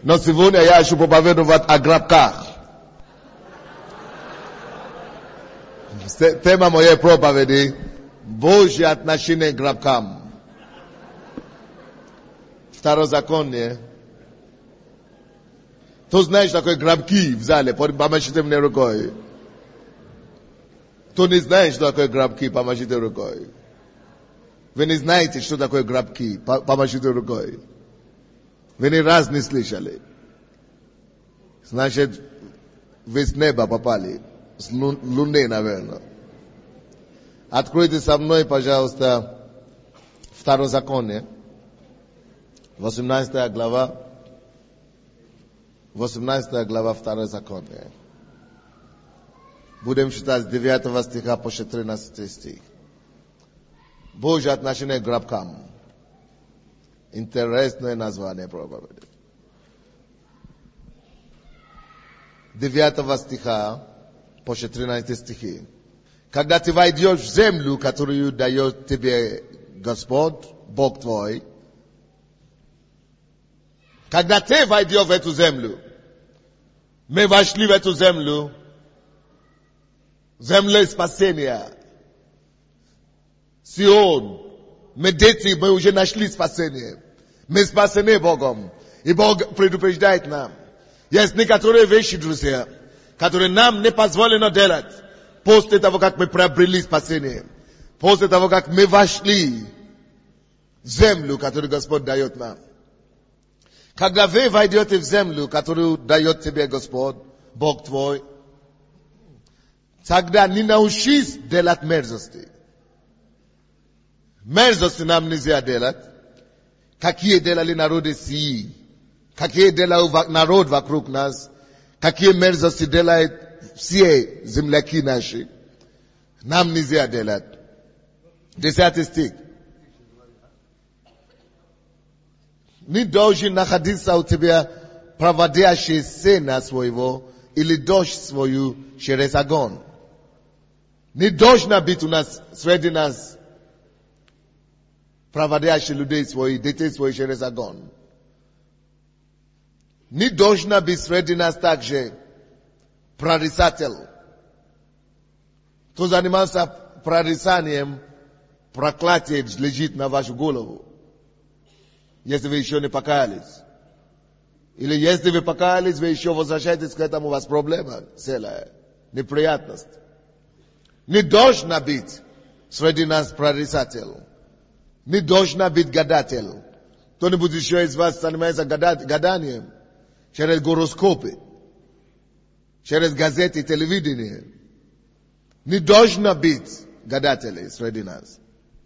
Но сегодня я хочу проповедовать о гробках. Тема моей проповеди – Божье отношение к гробкам. Второзаконие. Кто знает, что такое гробки в зале? Помашите мне рукой. Кто не знает, что такое гробки, помашите рукой. Вы не знаете, что такое гробки, помашите рукой. Вы ни раз не слышали. Значит, вы с неба попали. С луны, наверное. Откройте со мной, пожалуйста, Второзаконие. 18 глава. 18 глава Второзакония. Будем читать с 9 стиха по 14 стих. Божье отношение к гробкам. Интересное название проповеди. 9 стиха по 14 стихи. Когда ты войдешь в землю, которую дает тебе Господь, Бог твой, когда ты войдешь в эту землю, мы вошли в эту землю, землю спасения, Сион, мы дети, мы уже нашли спасение. Мы спасены Богом. И Бог предупреждает нам. Есть некоторые вещи, друзья, которые нам не позволено делать после того, как мы приобрели спасение. После того, как мы вошли в землю, которую Господь дает нам. Когда вы войдете в землю, которую дает тебе Господь, Бог твой, тогда не научись делать мерзости. Мерзости нам нельзя делать. Какие делали народы сии? Какие делал народ вокруг нас? Какие мерзости делают все земляки наши? Нам нельзя делать. 10 стих. Не должен находиться у тебя проводящий сына своего или дочь свою через огонь. Не должна быть у нас среди нас проводящие людей свои, детей свои через огонь. Не должна быть среди нас также прорицатель. Кто занимался прорицанием, проклятие лежит на вашу голову. Если вы еще не покаялись. Или если вы покаялись, вы еще возвращаетесь к этому, у вас проблема целая, неприятность. Не должна быть среди нас прорицатель. Не должна быть гадатель. Кто-нибудь еще из вас занимается гаданием? Через гороскопы. Через газеты и телевидение. Не должна быть гадателей среди нас.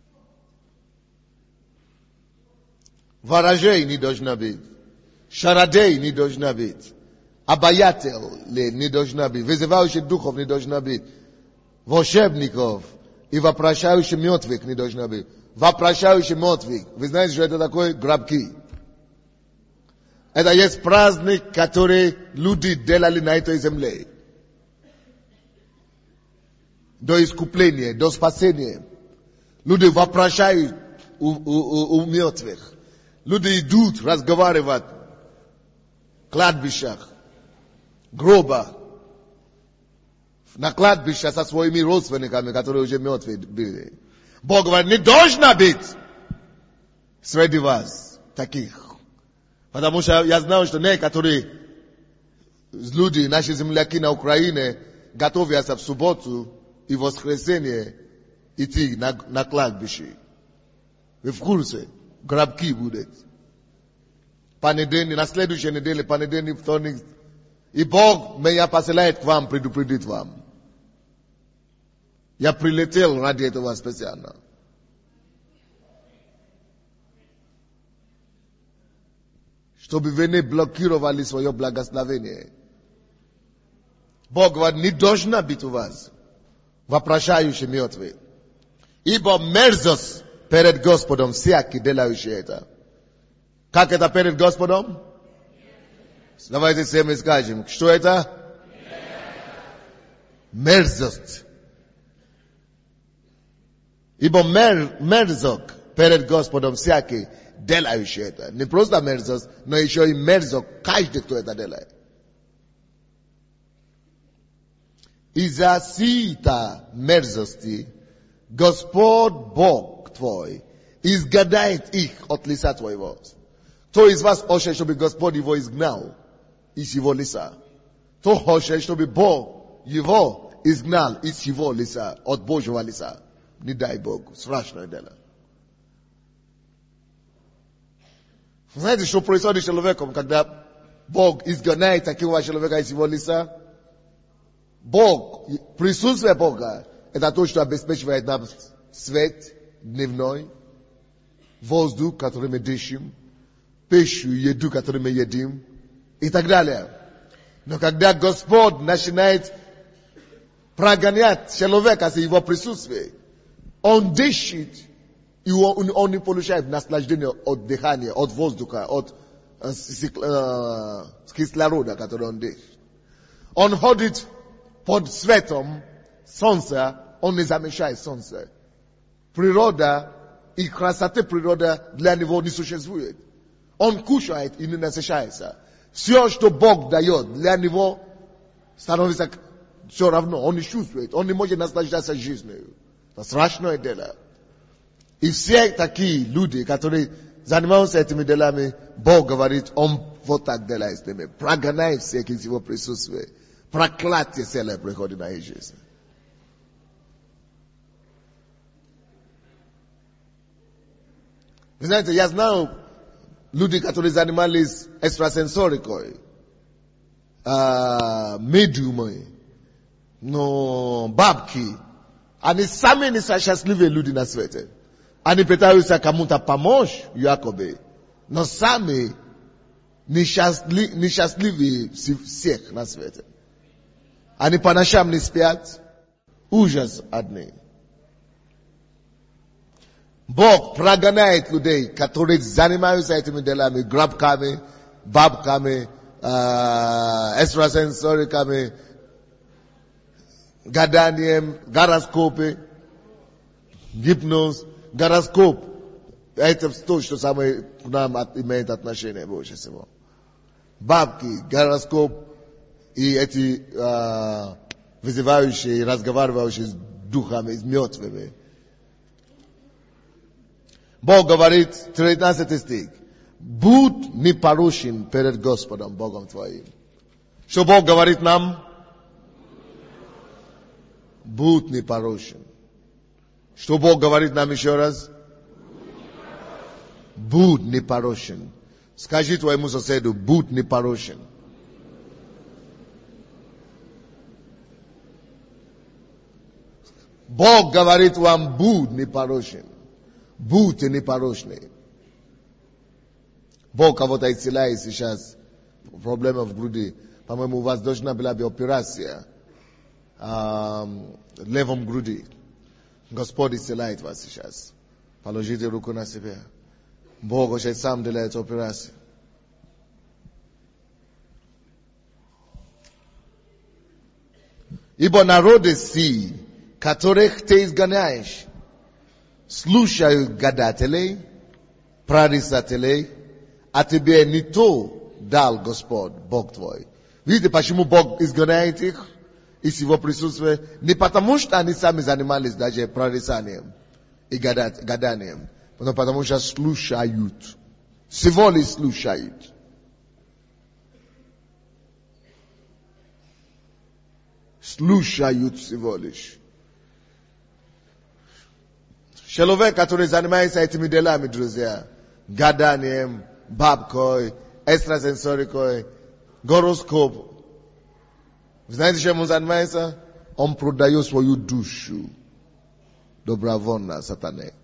Ворожей не должна быть. Шарадей не должна быть. Обаятель не должна быть. Вызывающих духов не должна быть. Волшебников и вопрошающих мертвых не должна быть. Вопрошающий мертвых. Вы знаете, что это такое? Гробки. Это есть праздник, который люди делали на этой земле. До искупления, до спасения. Люди вопрошают у мертвых. Люди идут разговаривать в кладбищах, гроба, на кладбище со своими родственниками, которые уже мертвые были. Бог говорит, не должно быть среди вас таких. Потому что я знаю, что некоторые люди, наши земляки на Украине, готовятся в субботу и воскресенье идти на кладбище. Вы в курсе? Гробки будут. Понедельник, на следующей неделе, понедельник, вторник. И Бог меня посылает к вам, предупредит вам. Я прилетел ради этого специально. Чтобы вы не блокировали свое благословение. Бог говорит, не должна быть у вас вопрошающие мертвые. Ибо мерзость перед Господом всякий делающий это. Как это перед Господом? Давайте всем скажем, что это? Мерзость. Ибо мерзок перед Господом всякий, делающий это. Не просто мерзость, но еще и мерзок каждый, кто это делает. Из-за сей-то мерзости Господь Бог твой изгоняет их от лица твоего. Кто из вас хочет, чтобы Господь его изгнал из его лица? Кто хочет, чтобы Бог его изгнал из его лица, от Божьего лица? Не дай Бог, страшное дело. Знаете, что происходит с человеком, когда Бог изгоняет такого человека из его лица? Бог, присутствие Бога, это то, что обеспечивает нам свет дневной, воздух, который мы дышим, пищу, еду, которую мы едим, и так далее. Но когда Господь начинает прогонять человека с его присутствием, он дышит, и он не получает наслаждение от дыхания, от воздуха, от кислорода, который он дышит. Он ходит под светом солнца, он не замечает солнце. Природа и красота природы для него не существует. Он кушает и не насыщается. Все, что Бог дает, для него становится все равно. Он не чувствует, он не может наслаждаться жизнью. Это страшное дело. И все такие люди, которые занимаются этими делами, Бог говорит, он вот так делает с ними. Прогоняет всех из его присутствия. Проклятие целое приходит на их жизнь. Вы знаете, я знаю люди, которые занимались экстрасенсорикой, медиумой, но бабки. Они сами не счастливые люди на свете. Они пытаются кому-то помочь, якобы, но сами несчастливые всех на свете. Они по ночам не спят, ужас одни. Бог прогоняет людей, которые занимаются этими делами, грабками, бабками, экстрасенсориками, гаданием, гороскопы, гипноз, гороскоп. Это то, что самое к нам имеет отношение больше всего. Бабки, гороскоп и эти вызывающие, разговаривающие с духами, с мертвыми. Бог говорит, 13 стих, будь непорочен перед Господом, Богом твоим. Что Бог говорит нам? Будь непорочен. Что Бог говорит нам еще раз? Будь непорочен. Скажи твоему соседу, будь непорочен. Бог говорит вам, будь непорочен. Будьте непорочны. Бог кого-то исцеляет сейчас. Проблема в груди. По-моему, у вас должна была быть операция левом груди. Господь исцеляет вас сейчас. Положите руку на себя. Бог уже сам делает операцию. Ибо народы сии, которых ты изгоняешь, слушают гадателей, прорицателей, а тебе не то дал Господь, Бог твой. Видите, почему Бог изгоняет их из его присутствия? Не потому, что они сами занимались даже прорицанием и гаданием, но потому, что слушают. Всего лишь слушают. Слушают всего лишь. Человек, который занимается этими делами, друзья, гаданием, бабкой, экстрасенсорикой, гороскоп. Вы знаете, чем он занимается? Он продает свою душу добровольно сатане.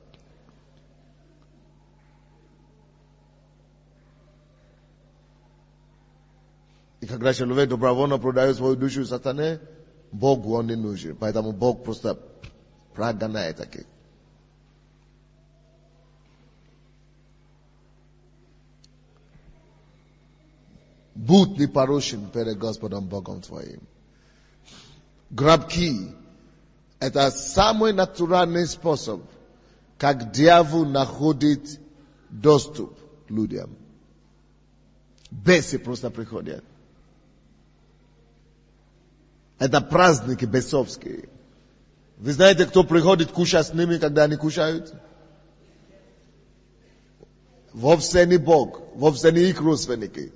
И когда человек добровольно продает свою душу сатане, Богу он не нужен. Поэтому Бог просто прогоняет таких. Будь непорочен перед Господом Богом твоим. Грабки – это самый натуральный способ как дьявол находит доступ к людям. Бесы просто приходят. Это праздники бесовские. Вы знаете, кто приходит кушать с ними, когда они кушают? Вовсе не Бог, вовсе не их родственники.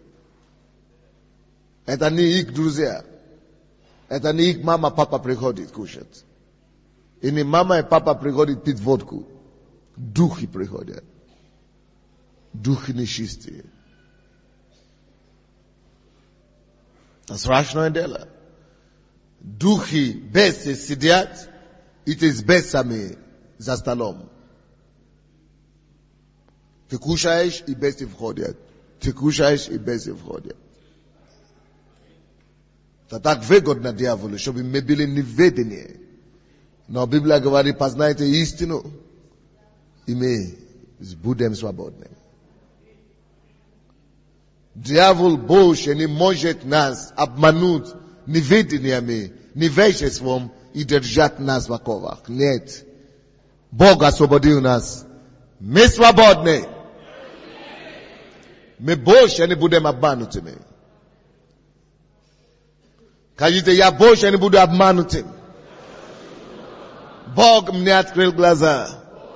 Это не их друзья. Это не их мама, папа приходит кушать. И не мама и папа приходят пить водку. Духи приходят. Духи нечистые. Это страшное дело. Духи бесы сидят, и ты с бесами за столом. Ты кушаешь, и бесы входят. Ты кушаешь, и бесы входят. Это так выгодно дьяволу, чтобы мы были неведения. Но Библия говорит, познайте истину, и мы будем свободны. Дьявол больше не может нас обмануть неведениями, невежеством и держать нас в оковах. Нет. Бог освободил нас. Мы свободны. Мы больше не будем обманутыми. Скажите, я больше не буду обманутым. Бог мне открыл глаза.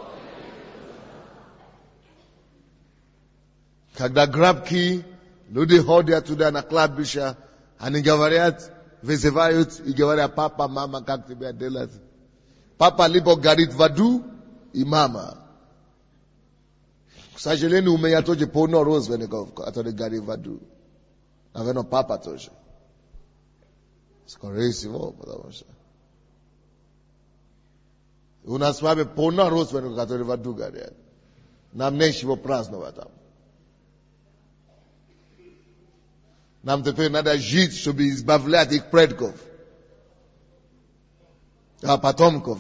Когда грабки, люди ходят туда на кладбище, они говорят, вызывают и говорят, папа, мама, как тебя делать? Папа либо горит в аду, и мама. К сожалению, у меня тоже полно родственников, которые горят в аду. Наверное, папа тоже. Скорее всего, потому что у нас с вами полно родственников, которые в аду горят. Нам нечего праздновать там. Нам теперь надо жить, чтобы избавлять их предков. А потомков.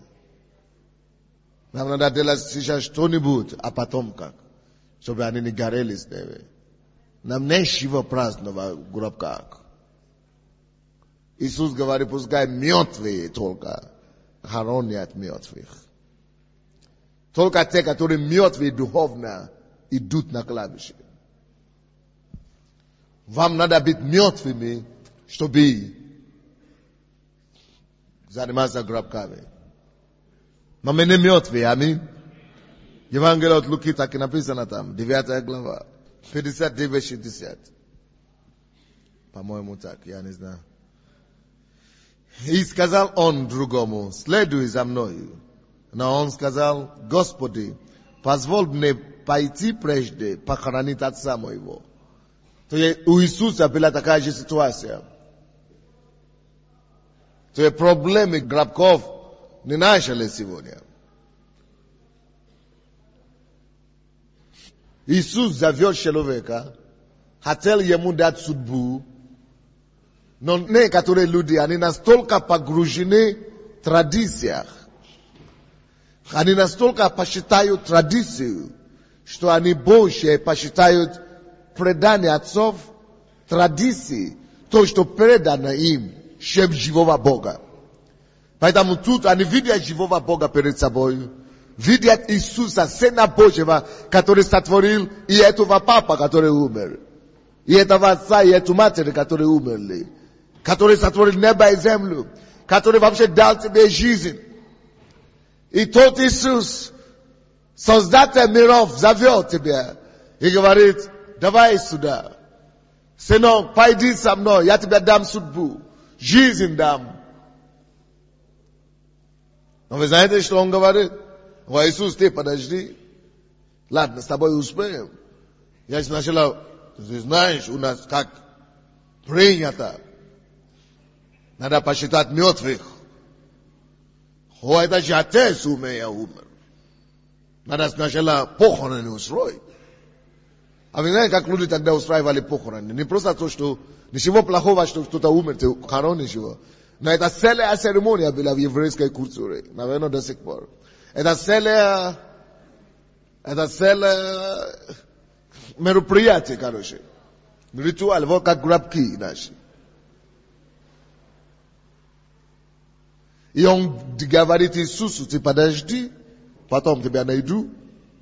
Нам надо делать сейчас что-нибудь о потомках, чтобы они не горели с ними. Нам нечего праздновать в гробках. Иисус говорит, пускай мертвые только хоронят мертвых. Только те, которые мертвые духовно, идут на кладбище. Вам надо быть мертвыми, чтобы заниматься гробками. Но мы не мертвые, аминь. Евангелие от Луки так и написано там, 9 глава, 59-60. По-моему так, я не знаю. И сказал он другому, следуй за мною. Но он сказал, Господи, позволь мне пойти прежде похоронить отца моего. То есть у Иисуса была такая же ситуация. То есть проблемы гробков не начали сегодня. Иисус зовет человека, хотел ему дать судьбу, но некоторые люди, они настолько погружены в традициях, они настолько посчитают традицию, что они больше посчитают предание отцов, традиции, то, что предано им, чем живого Бога. Поэтому тут они видят живого Бога перед собой, видят Иисуса, Сына Божьего, который сотворил и этого папа, который умер, и этого отца, и эту матерь, которые умерли, который сотворил небо и землю, который вообще дал тебе жизнь. И тот Иисус, Создатель миров, зовет тебя и говорит, давай сюда. Сынок, пойди со мной, я тебе дам судьбу, жизнь дам. Но вы знаете, что он говорит? О, Иисус, ты подожди. Ладно, с тобой успеем. Я сначала, ты знаешь, у нас как принято. Надо посчитать мертвых. О, это же отец у меня умер. Надо сначала похороны устроить. А вы знаете, как люди тогда устраивали похороны? Не просто то, что ничего плохого, что кто-то умер, ты хоронишь его. Но это целая церемония была в еврейской культуре. Наверное, до сих пор. Это целое мероприятие, короче. Ритуал, вот как гробки наши. И он говорит Иисусу, ты подожди, Потом тебя найду.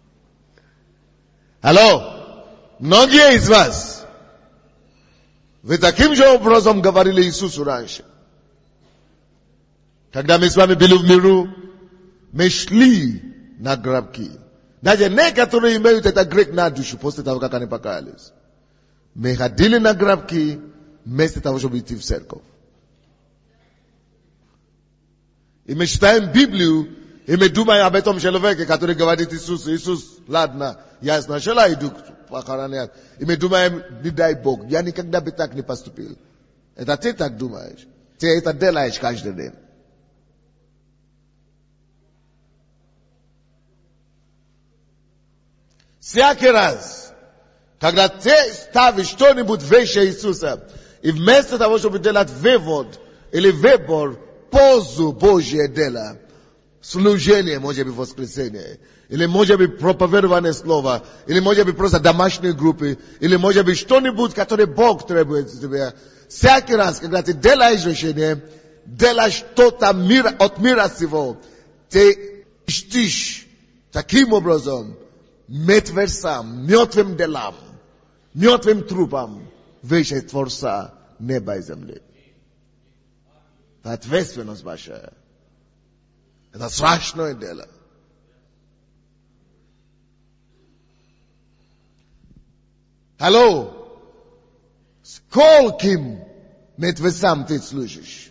Алло. Многие из вас, вы таким же образом говорили Иисусу раньше. Когда мы с вами были в миру, мы шли на гробки. Даже некоторые имеют этот грех на душу после того, как они покаялись. Мы ходили на гробки вместо того, чтобы идти в церковь. И мы читаем Библию, и мы думаем об этом человеке, который говорит Иисус, Иисус, ладно, я сначала иду похоронять. И мы думаем, не дай Бог, я никогда бы так не поступил. Это ты так думаешь. Ты это делаешь каждый день. Всякий раз, когда ты ставишь что-нибудь выше Иисуса, и вместо того, чтобы делать вывод или выбор, позу Божье дело, служение, может быть, воскресенье, или может быть, проповедование слова, или может быть, просто домашние группы, или может быть, что-нибудь, которое Бог требует от тебя. Всякий раз, когда ты делаешь решение, делаешь что-то от мира сего, ты чтишь таким образом мертвецам, мертвым делам, мертвым трупам выше Творца неба и земли. Это ответственность большая. Это страшное дело. Алло, скольким мертвецам ты служишь?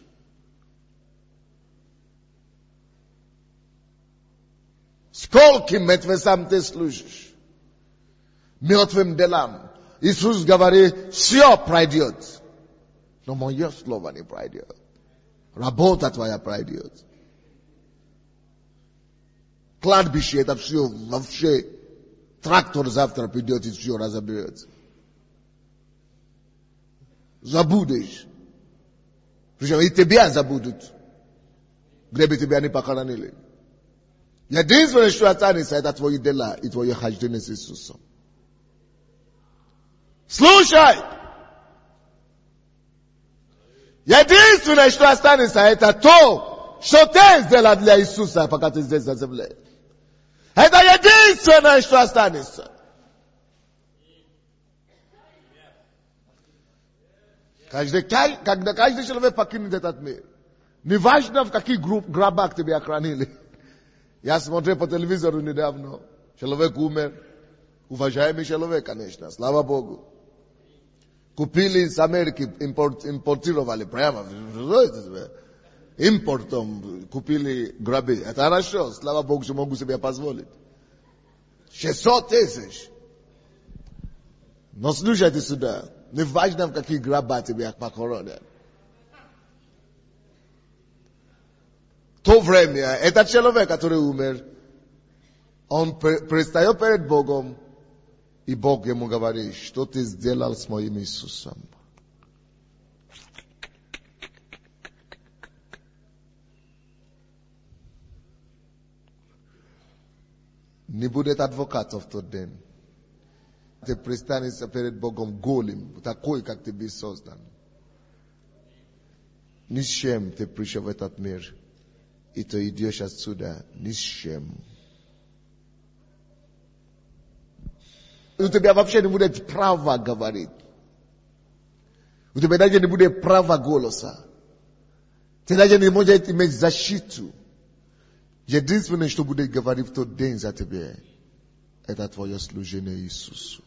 Скольким мертвецам ты служишь? Мертвым делам. Иисус говорит, все пройдет. Но мое слово не пройдет. Работа твоя пройдет. Кладбище это все вообще. Трактор завтра придет и все разобьется. Забудешь. Причем и тебя забудут. Где бы тебя не похоронили. Единственное, что останется, это твои дела и твое хождение с Иисусом. Слушай! Единственное, что останется, это то, что ты сделал для Иисуса, пока ты здесь на земле. Это единственное, что останется. Когда каждый человек покинет этот мир, неважно в каких гробах тебя охранили. Я смотрел по телевизору недавно. Человек умер. Уважаемый человек, конечно. Слава Богу. Купили из Америки, импортировали прямо. Импортом купили гробы. Это хорошо. Слава Богу, что могу себе позволить. 600 тысяч. Но слушайте сюда. Неважно в каких гробах тебя похоронят. В то время, этот человек, который умер, он предстает перед Богом, и Бог ему говорит, что ты сделал с моим Иисусом? Не будет адвокатов в тот день. Ты предстанешь перед Богом голым, такой, как ты был создан. Ни с чем ты пришел в этот мир. И ты идешь отсюда ни с чем. У тебя вообще не будет права говорить. У тебя даже не будет права голоса. Ты даже не можешь иметь защиту. Единственное, что будет говорить в тот день за тебя, это твое служение Иисусу.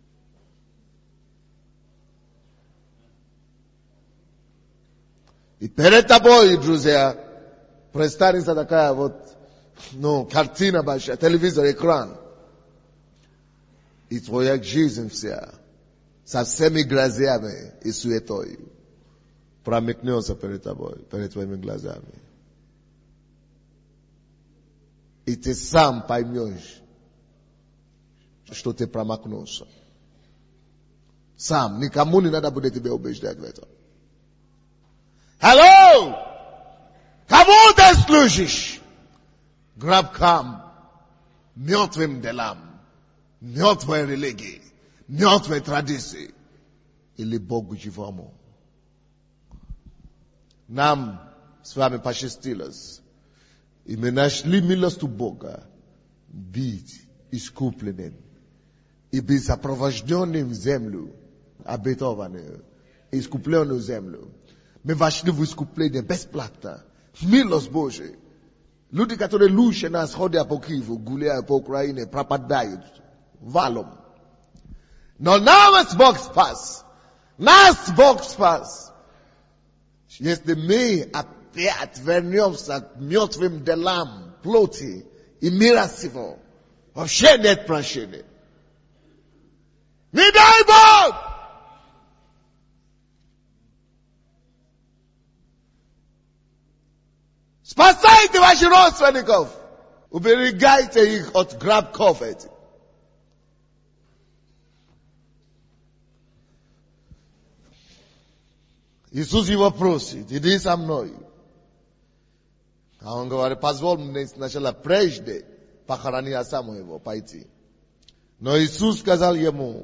И перед тобой, друзья, представится такая вот, картина большая, телевизор, экран. И твоя жизнь вся, со всеми грязями и суетой, промелькнется перед тобой, перед твоими глазами. И ты сам поймешь, что ты промахнулся. Сам, никому не надо будет тебя убеждать в этом. Алло! Кому ты служишь? Гробкам, мертвым делам, мертвой религии, мертвой традиции или Богу живому? Нам с вами посчастливилось, и мы нашли милость у Бога, być iskupleniem i być zaprowadzonym w ziemię, obietowany, iskuplonym w ziemię. My weszli w iskuplenie bezpłatne, miłość Boża. Ludzie, którzy ludzie nas chodzą po Kijowu, gulają po Ukrainie, propadają, walą. No nas Bóg spas. Nas Bóg spas. Jeśli my опять вернемся к мертвым делам, плоти и мира сего, вообще нет прощения. Не дай Бог! Спасайте ваших родственников! Уберегайте их от грабков этих. Иисус его просит, иди со мной. А он говорит, позволь мне сначала прежде похоронить отца моего, пойти. Но Иисус сказал ему,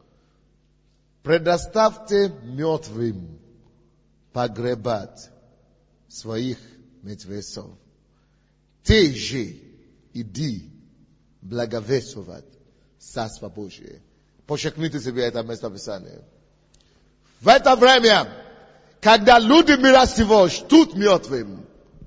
предоставьте мертвым погребать своих мертвецов. Ты же иди благовествовать Царство Божие. Подчеркните себе это место Писания. В это время, когда люди мира сего ждут мертвым,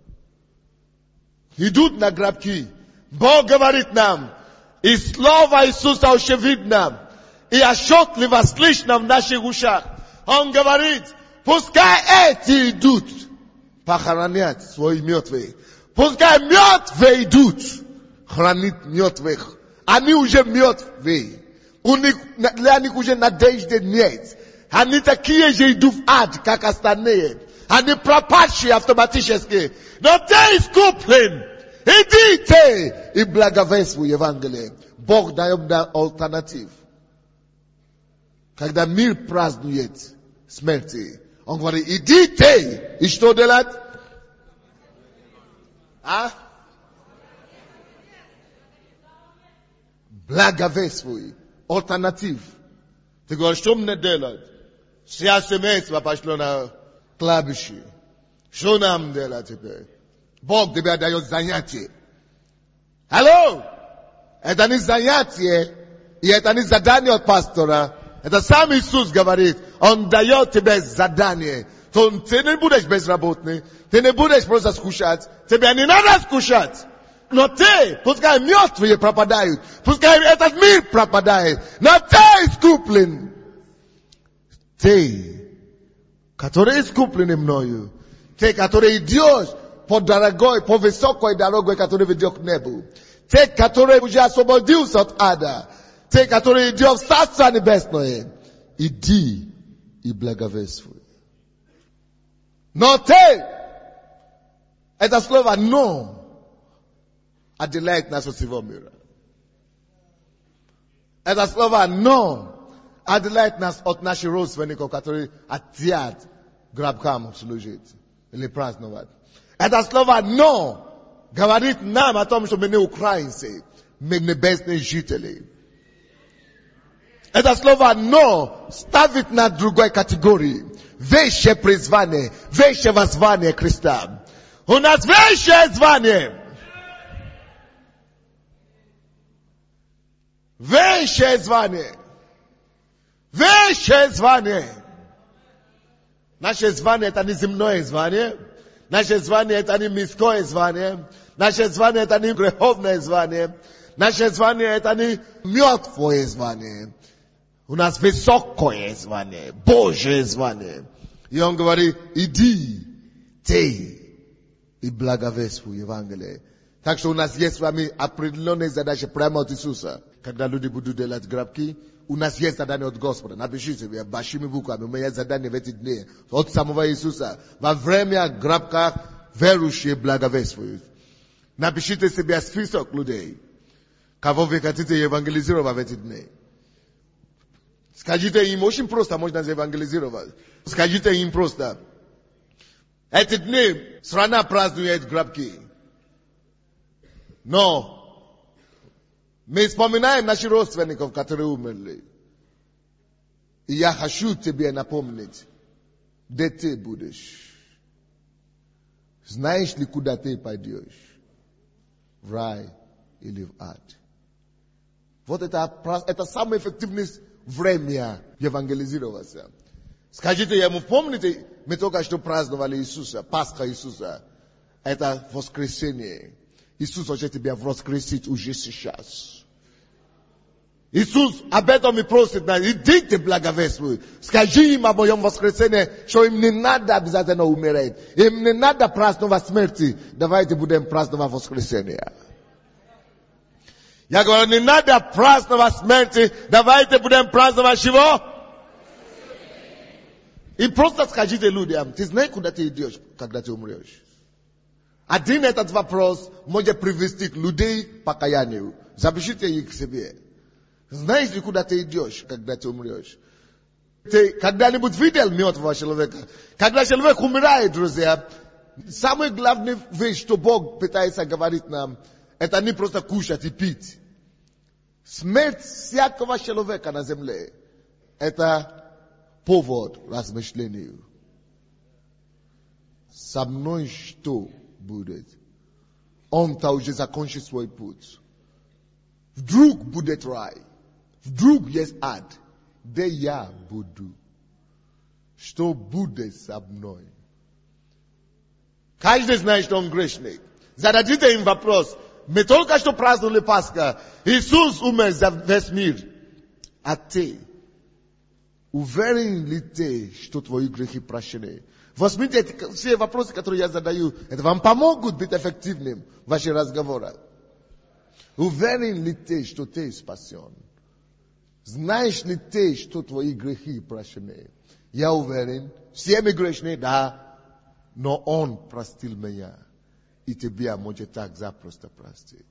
идут на гробки, Бог говорит нам, и Слово Иисуса очевидно, и отчетливо слышно в наших ушах. Он говорит, пускай эти идут похоронять своих мертвых. Пускай мертвые идут хранить мертвых. Они уже мертвые. Для них уже надежды нет. Они такие же идут в ад, как остальные. Они пропащие автоматически. Но ты искуплен. Идите и благовествуй Евангелие. Бог дает нам альтернатив. Когда мир празднует смерти, он говорит, идите. И что делать? Благовествуй. Альтернатив. Ты говоришь, что мне делать? Вся семейство пошло на кладбище. Что нам делать теперь? Бог тебе дает занятие. Алло! Это не занятие, и это не задание от пастора. Это сам Иисус говорит. Он дает тебе задание. Ты не будешь безработный. Ты не будешь просто скучать. Тебе не надо скучать. Но ты, пускай мертвые пропадают. Пускай этот мир пропадает. Но ты искуплен. Ты, который искуплен мною. Ты, который идешь по дорогой, по высокой дорогой, который ведет к небу. Ты, который уже освободился от ада. Ты, который идет в Царство Небесное. Иди и благовествуй. Но ты, это слово «но» отделяет нас от всего мира. Это слово «но» отделяет нас от наших родственников, которые хотят гробкам служить или праздновать. Это слово «но» говорит нам о том, что мы не украинцы, мы небесные жители. Это слово «но» ставит на другой категории. Высшее призвание, высшее воззвание Христа. У нас высшее звание. Высшее звание. Высшее звание. Наше звание это не земное звание. Наше звание это не мирское звание. Наше звание это не греховное звание. Наше звание это не мертвое звание. У нас высокое звание, Божье звание. И он говорит, иди, ты, и благовествуй Евангелие. Так что у нас есть с вами определенные задачи прямо от Иисуса. Когда люди будут делать гробки, у нас есть задание от Господа. Напишите себе большими буквами, у меня есть задание в эти дни от самого Иисуса. Во время гробка верующие благовествуют. Напишите себе список людей, кого вы хотите евангелизировать в эти дни. Скажите им, очень просто можно евангелизировать. Скажите им просто. Эти дни страна празднует гробки. Но мы вспоминаем наших родственников, которые умерли. И я хочу тебе напомнить, где ты будешь. Знаешь ли, куда ты пойдешь? В рай или в ад. Вот это самое эффективное время евангелизироваться. Скажите ему, помните, мы только что праздновали Иисуса, Пасха Иисуса. Это воскресенье. Иисус хочет тебя воскресить уже сейчас. Иисус об этом и просит нас. Идите благовествуй. Скажи им о моем воскресенье, что им не надо обязательно умереть. Им не надо праздновать смерти. Давайте будем праздновать воскресенье. Я говорю, не надо праздновать смерти. Давайте будем праздновать чего? И просто скажите людям, ты знаешь, куда ты идешь, когда ты умрешь? Один этот вопрос может привести к людей к покаянию. Запишите их к себе. Знаешь ли, куда ты идешь, когда ты умрешь? Ты когда-нибудь видел мертвого человека? Когда человек умирает, друзья, самая главная вещь, что Бог пытается говорить нам, это не просто кушать и пить. Смерть всякого человека на земле, это повод размышлению. Со мной что будет? Он-то уже закончил свой путь. Вдруг будет рай. Вдруг есть ад. Где я буду? Что будет со мной? Каждый знает, что он грешник. Зададите им вопрос. Мы только что праздновали Пасха. Иисус умер за весь мир. А ты? Уверен ли ты, что твои грехи прощены? Возьмите все вопросы, которые я задаю. Это вам помогут быть эффективным в ваших разговорах. Уверен ли ты, что ты спасен? Знаешь ли ты, что твои грехи прощены? Я уверен, все мы грешны, да, но Он простил меня. И тебя может так запросто простить.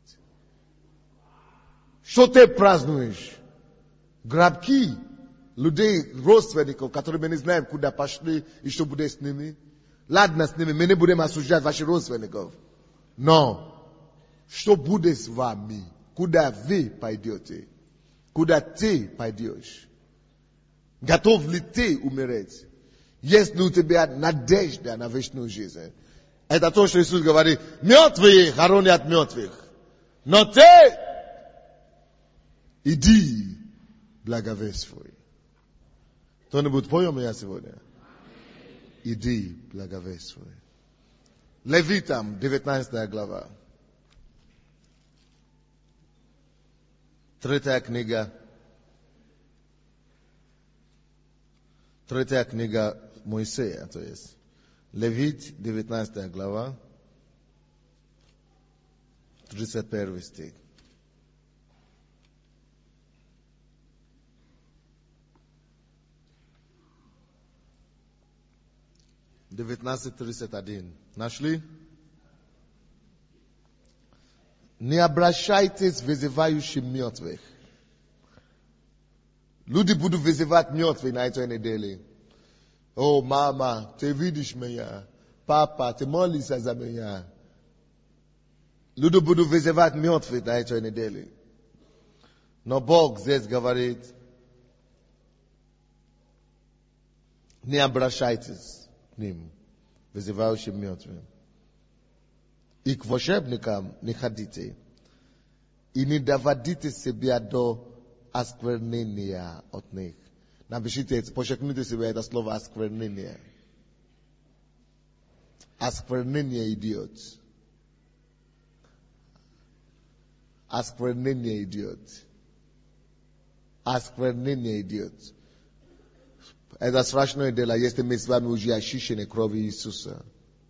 Что ты празднуешь? Гробки людей, родственников, которые мы не знаем, куда пошли и что будет с ними. Ладно с ними, мы не будем осуждать ваших родственников. Но, что будет с вами? Куда вы пойдете? Куда ты пойдешь? Готов ли ты умереть? Есть ли у тебя надежда на вечную жизнь? Это то, что Иисус говорит. Мертвые хоронят мертвых. Но ты иди, благовествуй. Кто-нибудь понял меня сегодня? Иди, благовествуй. Левитам, 19 глава. 3 книга Моисея, то есть. Левит, 19 глава, 31 стих. $19:31. Нашли? Не обращайтесь вызывающим мертвых. Люди будут вызывать мертвых на этой неделе. О, мама, ты видишь меня. Папа, ты молишься за меня. Люди будут вызывать мертвых на этой неделе. Но Бог здесь говорит, не обращайтесь к ним, вызывающим мертвым. И к волшебникам не ходите. И не доводите себя до осквернения от них. Напишите, подчеркните себе это слово осквернение. Осквернение идиот. Осквернение идиот. Осквернение идиот. Это страшное дело, если мы с вами уже очищены кровью Иисуса.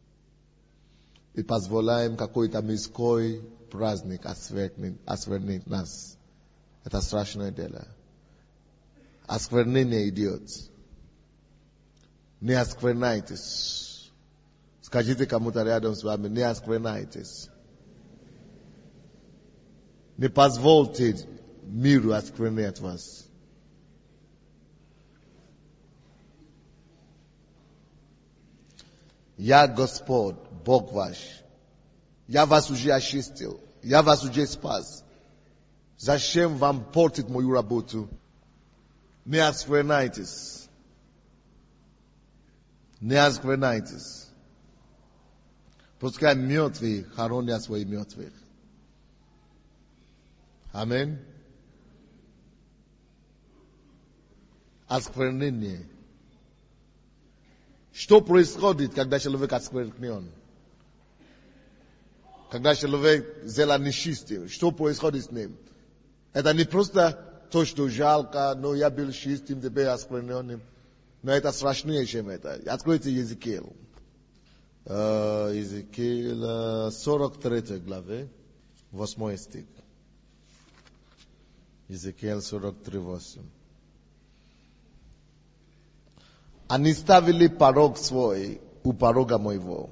И позволяем какой-то мирской праздник осквернить нас. Это страшное дело. Осквернение идиот. Не оскверняйтесь. Скажите кому-то рядом с вами, не оскверняйтесь. Не позвольте миру осквернять вас. Я Господь, Бог ваш. Я вас уже очистил. Я вас уже спас. Зачем вам портить мою работу? Не оскверняйтесь. Не оскверняйтесь. Пускай мертвые хоронят своих мертвых. Аминь. Осквернение. Что происходит, когда человек осквернен? Когда человек сделан нечистым, что происходит с ним? Это не просто то, что жалко, но я был чистым, теперь оскверненным. Но это страшнее, чем это. Откройте Езекииль. Езекииль 43 главе, 8 стих. Езекииль 43, 8. Они ставили порог свой у порога моего,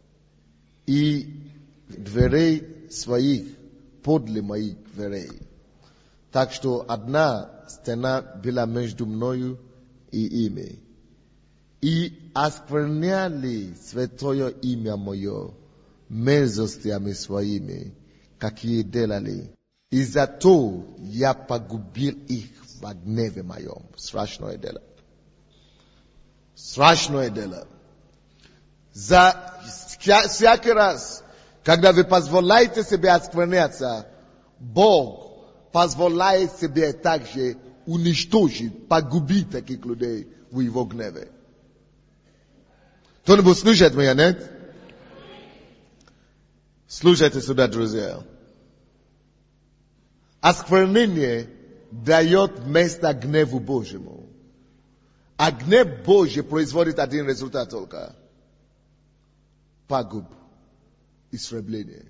и дверей своих подле моих дверей. Так что одна стена была между мною и ими. И оскверняли святое имя мое мерзостями своими, какие делали. И зато я погубил их во гневе моем. Страшное дело. Страшное дело. За всякий раз, когда вы позволяете себе оскверняться, Бог позволяет себе также уничтожить, погубить таких людей в его гневе. Кто-нибудь слушает меня, нет? Слушайте сюда, друзья. Осквернение дает место гневу Божьему. А гнев Божий производит один результат только. Пагуб, истребление.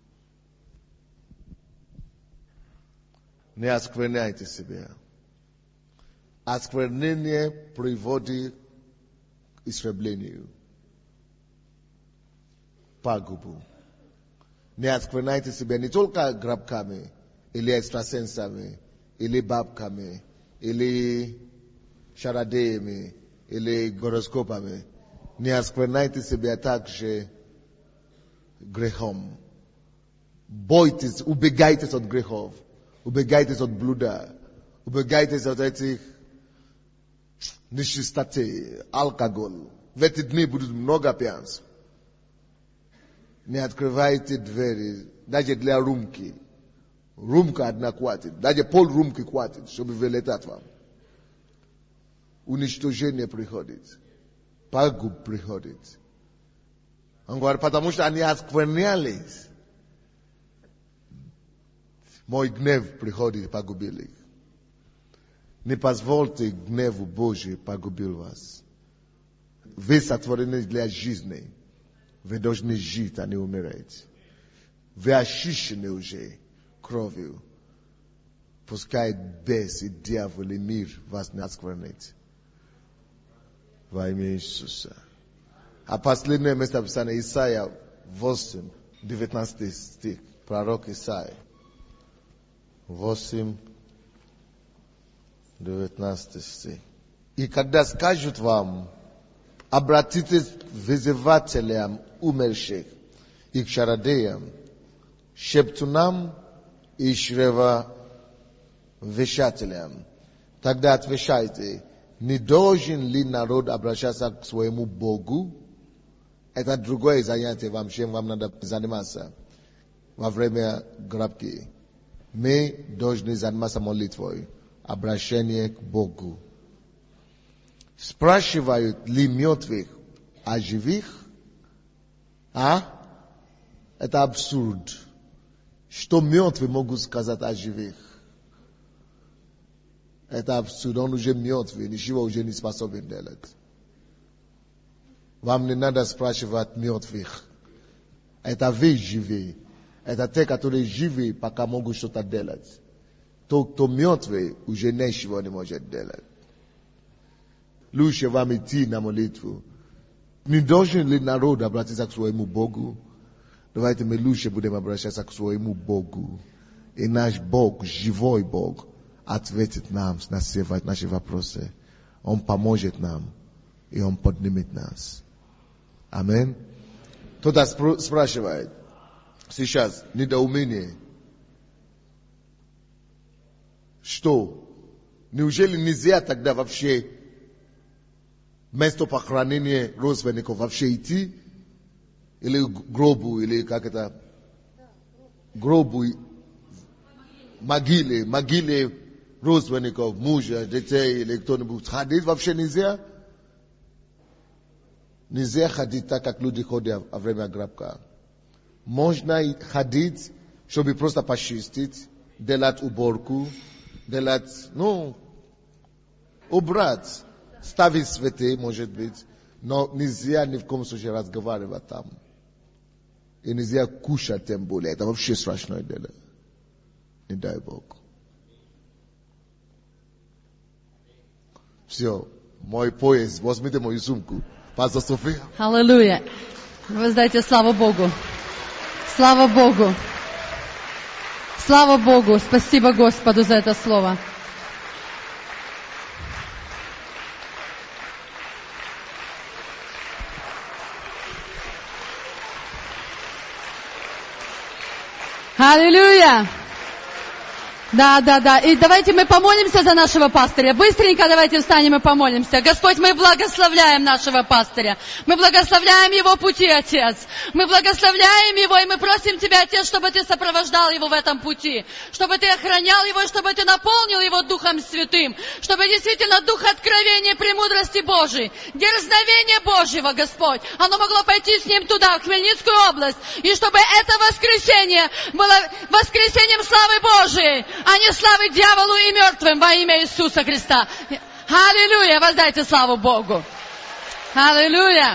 Не оскверняйте себя. Осквернение приводит к истреблению. Пагубу. Не оскверняйте себя не только грабками, или экстрасенсами, или бабками, или шарадеями, или гороскопами. Не оскверняйте себя также грехом. Бойтесь, убегайтесь от грехов. Убегайтесь от блуда. Убегайтесь от этих нечистоты, алкоголь. В эти дни будет много пьянств. Не открывайте двери, даже для рюмки. Рюмка одна хватит, даже пол рюмки хватит, чтобы вылетать вам. Уничтожение приходит. Пагуб приходит. Он говорит, потому что они осквернялись. Мой гнев приходит и погубил их. Не позвольте гневу Божию погубил вас. Вы сотворены для жизни. Вы должны жить, а не умереть. Вы очищены уже кровью. Пускай бес и дьявол и мир вас не осквернит. Во имя Иисуса. А последнее место Писания Исайя 8, 19 стих. Пророк Исайя 8, 19 стих. И когда скажут вам, обратитесь к вызывателям умерших и к чародеям, шептунам и чревовещателям, тогда отвечайте, не должен ли народ обращаться к своему Богу? Это другое занятие вам, чем вам надо заниматься во время грабки. Мы должны заниматься молитвой, обращение к Богу. Спрашивают ли мертвых о живых? Это абсурд. Что мертвые могут сказать о живых? Это абсурд. Он уже мертвый, ничего уже не способен делать. Вам не надо спрашивать мертвых. Это вы живые. Это те, которые живы, пока могут что-то делать. Тот, кто мертвый, уже ничего не может делать. Лучше вам идти на молитву. Не должен ли народ обратиться к своему Богу? Давайте мы лучше будем обращаться к своему Богу. И наш Бог, живой Бог, ответит нам на все наши вопросы. Он поможет нам. И Он поднимет нас. Аминь. Кто-то спрашивает. Сейчас недоумение. Что? Неужели нельзя тогда вообще место похоронения родственников вообще идти? Или к гробу, или как это? Гробу, могиле родственников, мужа, детей или кто-нибудь. Ходить вообще нельзя. Нельзя ходить так, как люди ходят во время гробка. Можно ходить, чтобы просто почистить, делать уборку, убрать, ставить цветы, может быть, но нельзя ни в коем случае разговаривать там. И нельзя кушать тем более. Это вообще страшное дело. Не дай Бог. Все. Мой пояс. Возьмите мою сумку. Пастор София. Аллилуйя. Вы знаете, слава Богу. Слава Богу. Слава Богу. Спасибо Господу за это слово. Аллилуйя! Да. И давайте мы помолимся за нашего пастыря. Быстренько давайте встанем и помолимся. Господь, мы благословляем нашего пастыря. Мы благословляем его пути, Отец. Мы благословляем его, и мы просим Тебя, Отец, чтобы Ты сопровождал его в этом пути. Чтобы Ты охранял его, и чтобы Ты наполнил его Духом Святым. Чтобы действительно Дух откровения, премудрости Божией, дерзновения Божьего, Господь, оно могло пойти с ним туда, в Хмельницкую область. И чтобы это воскресенье было воскресением славы Божией, а не славы дьяволу и мертвым во имя Иисуса Христа. Аллилуйя! Воздайте славу Богу. Аллилуйя!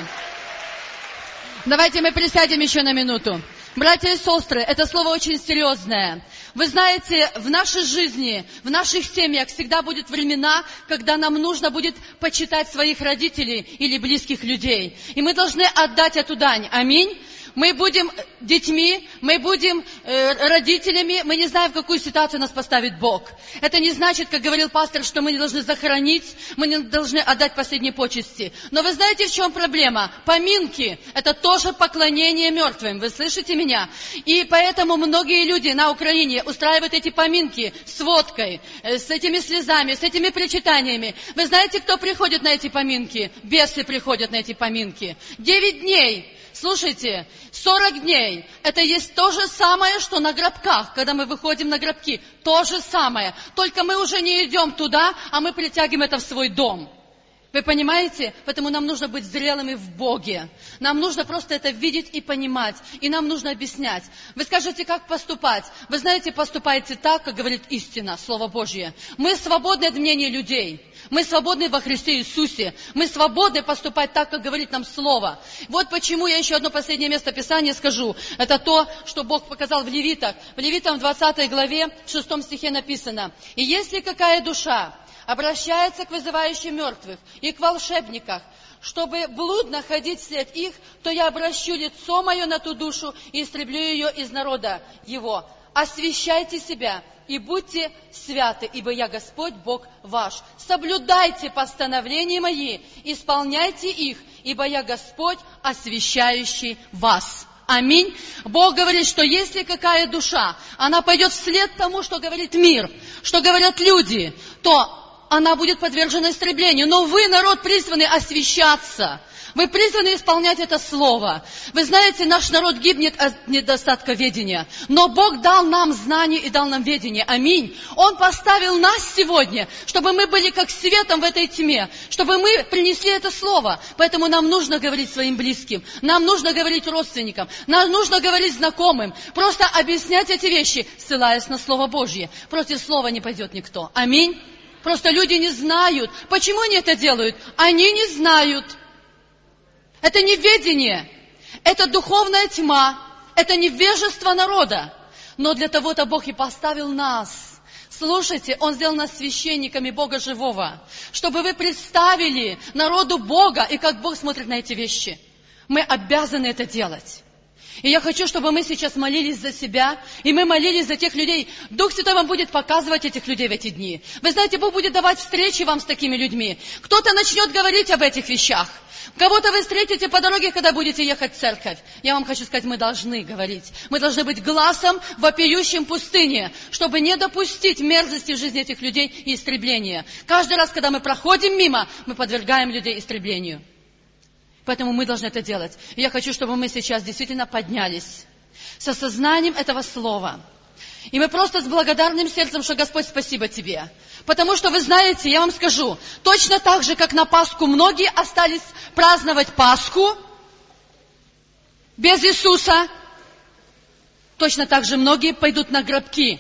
Давайте мы присядем еще на минуту. Братья и сестры, это слово очень серьезное. Вы знаете, в нашей жизни, в наших семьях всегда будут времена, когда нам нужно будет почитать своих родителей или близких людей. И мы должны отдать эту дань. Аминь. Мы будем детьми, мы будем родителями, мы не знаем, в какую ситуацию нас поставит Бог. Это не значит, как говорил пастор, что мы не должны захоронить, мы не должны отдать последние почести. Но вы знаете, в чем проблема? Поминки – это тоже поклонение мертвым. Вы слышите меня? И поэтому многие люди на Украине устраивают эти поминки с водкой, с этими слезами, с этими причитаниями. Вы знаете, кто приходит на эти поминки? Бесы приходят на эти поминки. 9 дней. Слушайте, 40 дней, это есть то же самое, что на гробках, когда мы выходим на гробки. То же самое. Только мы уже не идем туда, а мы притягиваем это в свой дом. Вы понимаете? Поэтому нам нужно быть зрелыми в Боге. Нам нужно просто это видеть и понимать. И нам нужно объяснять. Вы скажете, как поступать? Вы знаете, поступайте так, как говорит истина, Слово Божье. Мы свободны от мнения людей. Мы свободны во Христе Иисусе. Мы свободны поступать так, как говорит нам Слово. Вот почему я еще одно последнее место Писания скажу. Это то, что Бог показал в Левитах. В Левитам 20 главе, в 6 стихе написано. «И если какая душа обращается к вызывающим мертвых и к волшебникам, чтобы блудно ходить вслед их, то я обращу лицо мое на ту душу и истреблю ее из народа его. Освящайте себя и будьте святы, ибо я Господь Бог ваш. Соблюдайте постановления мои, исполняйте их, ибо я Господь, освящающий вас». Аминь. Бог говорит, что если какая душа, она пойдет вслед тому, что говорит мир, что говорят люди, то она будет подвержена истреблению. Но вы, народ, призваны освящаться. Вы призваны исполнять это слово. Вы знаете, наш народ гибнет от недостатка ведения. Но Бог дал нам знание и дал нам ведение. Аминь. Он поставил нас сегодня, чтобы мы были как светом в этой тьме, чтобы мы принесли это слово. Поэтому нам нужно говорить своим близким, нам нужно говорить родственникам, нам нужно говорить знакомым. Просто объяснять эти вещи, ссылаясь на Слово Божье. Против слова не пойдет никто. Аминь. Просто люди не знают. Почему они это делают? Они не знают. Это неведение, это духовная тьма, это невежество народа. Но для того-то Бог и поставил нас. Слушайте, Он сделал нас священниками Бога живого, чтобы вы представили народу Бога и как Бог смотрит на эти вещи. Мы обязаны это делать. И я хочу, чтобы мы сейчас молились за себя, и мы молились за тех людей. Дух Святой вам будет показывать этих людей в эти дни. Вы знаете, Бог будет давать встречи вам с такими людьми. Кто-то начнет говорить об этих вещах. Кого-то вы встретите по дороге, когда будете ехать в церковь. Я вам хочу сказать, мы должны говорить. Мы должны быть гласом, вопиющим в пустыне, чтобы не допустить мерзости в жизни этих людей и истребления. Каждый раз, когда мы проходим мимо, мы подвергаем людей истреблению. Поэтому мы должны это делать. И я хочу, чтобы мы сейчас действительно поднялись с осознанием этого слова. И мы просто с благодарным сердцем, что Господь, спасибо Тебе. Потому что, вы знаете, я вам скажу, точно так же, как на Пасху многие остались праздновать Пасху без Иисуса, точно так же многие пойдут на гробки.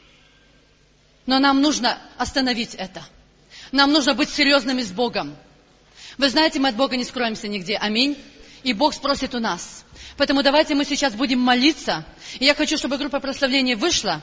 Но нам нужно остановить это. Нам нужно быть серьезными с Богом. Вы знаете, мы от Бога не скроемся нигде. Аминь. И Бог спросит у нас. Поэтому давайте мы сейчас будем молиться. И я хочу, чтобы группа прославления вышла.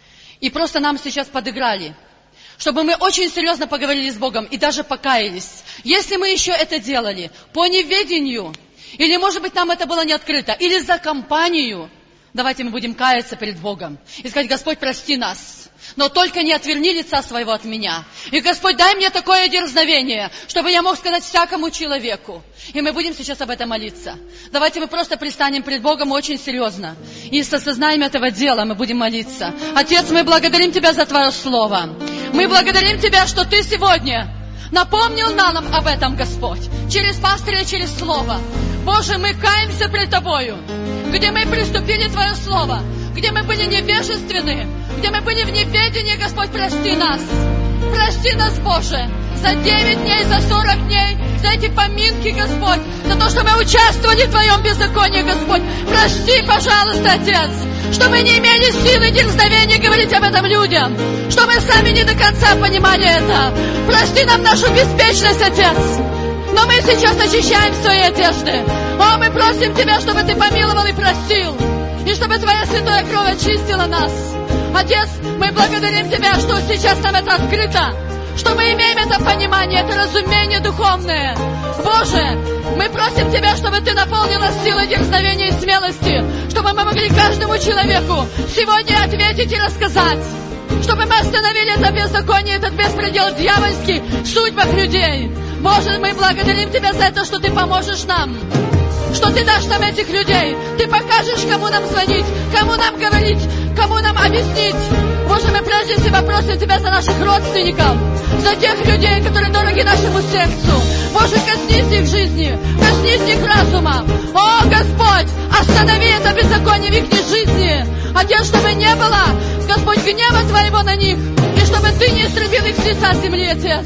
И просто нам сейчас подыграли. Чтобы мы очень серьезно поговорили с Богом. И даже покаялись. Если мы еще это делали по неведению. Или, может быть, нам это было не открыто. Или за компанию. Давайте мы будем каяться перед Богом. И сказать: Господь, прости нас. Но только не отверни лица своего от меня. И, Господь, дай мне такое дерзновение, чтобы я мог сказать всякому человеку. И мы будем сейчас об этом молиться. Давайте мы просто пристанем пред Богом очень серьезно. И с осознанием этого дела мы будем молиться. Отец, мы благодарим Тебя за Твое Слово. Мы благодарим Тебя, что Ты сегодня напомнил нам об этом, Господь. Через пастыря, через Слово. Боже, мы каемся пред Тобою, где мы приступили Твое Слово, где мы были невежественны, где мы были в неведении, Господь, прости нас. Прости нас, Боже, за 9 дней, за 40 дней, за эти поминки, Господь, за то, что мы участвовали в Твоем беззаконии, Господь. Прости, пожалуйста, Отец, что мы не имели силы, дерзновения говорить об этом людям, что мы сами не до конца понимали это. Прости нам нашу беспечность, Отец. Но мы сейчас очищаем свои одежды. О, мы просим Тебя, чтобы Ты помиловал и простил. И чтобы Твоя святая кровь очистила нас. Отец, мы благодарим Тебя, что сейчас нам это открыто. Что мы имеем это понимание, это разумение духовное. Боже, мы просим Тебя, чтобы Ты наполнил нас силой дерзновения и смелости. Чтобы мы могли каждому человеку сегодня ответить и рассказать. Чтобы мы остановили это беззаконие, этот беспредел дьявольский в судьбах людей. Боже, мы благодарим Тебя за это, что Ты поможешь нам. Что Ты дашь нам этих людей. Ты покажешь, кому нам звонить, кому нам говорить, кому нам объяснить. Боже, мы прежде всего просим Тебя за наших родственников, за тех людей, которые дороги нашему сердцу. Боже, коснись их жизни, коснись их разума. О, Господь, останови это беззаконие в их жизни. Отец, чтобы не было, Господь, гнева Твоего на них, и чтобы Ты не истребил их с лица земли, Отец.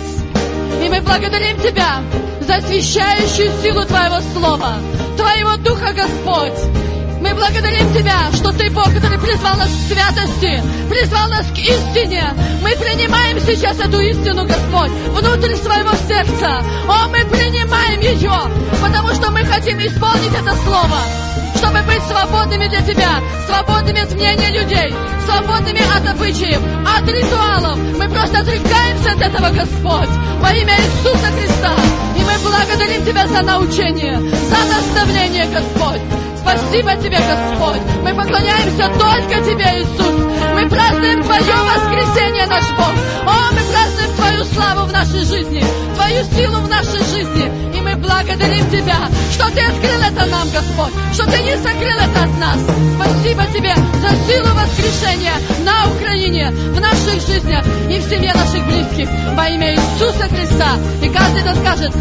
И мы благодарим Тебя за освящающую силу Твоего Слова, Твоего Духа, Господь. Мы благодарим Тебя, что Ты Бог, который призвал нас к святости, призвал нас к истине. Мы принимаем сейчас эту истину, Господь, внутрь своего сердца. О, мы принимаем ее, потому что мы хотим исполнить это Слово, чтобы быть свободными для Тебя, свободными от мнения людей, свободными от обычаев, от ритуалов. Мы просто отрекаемся от этого, Господь, во имя Иисуса Христа. И мы благодарим Тебя за научение, за наставление, Господь. Спасибо Тебе, Господь. Мы поклоняемся только Тебе, Иисус. Мы празднуем Твое воскресение, наш Бог. О, мы празднуем Твою славу в нашей жизни, Твою силу в нашей жизни. И мы благодарим Тебя, что Ты открыл это нам, Господь, что Ты не сокрыл это от нас. Спасибо Тебе за силу воскрешения на Украине, в наших жизнях и в семье наших близких. Во имя Иисуса Христа. И каждый да скажет: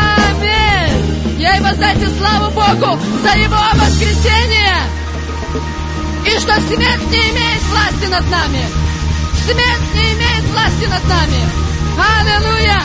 Аминь. Я и воздайте славу Богу за Его воскресение. И что смерть не имеет власти над нами. Смерть не имеет власти над нами. Аллилуйя.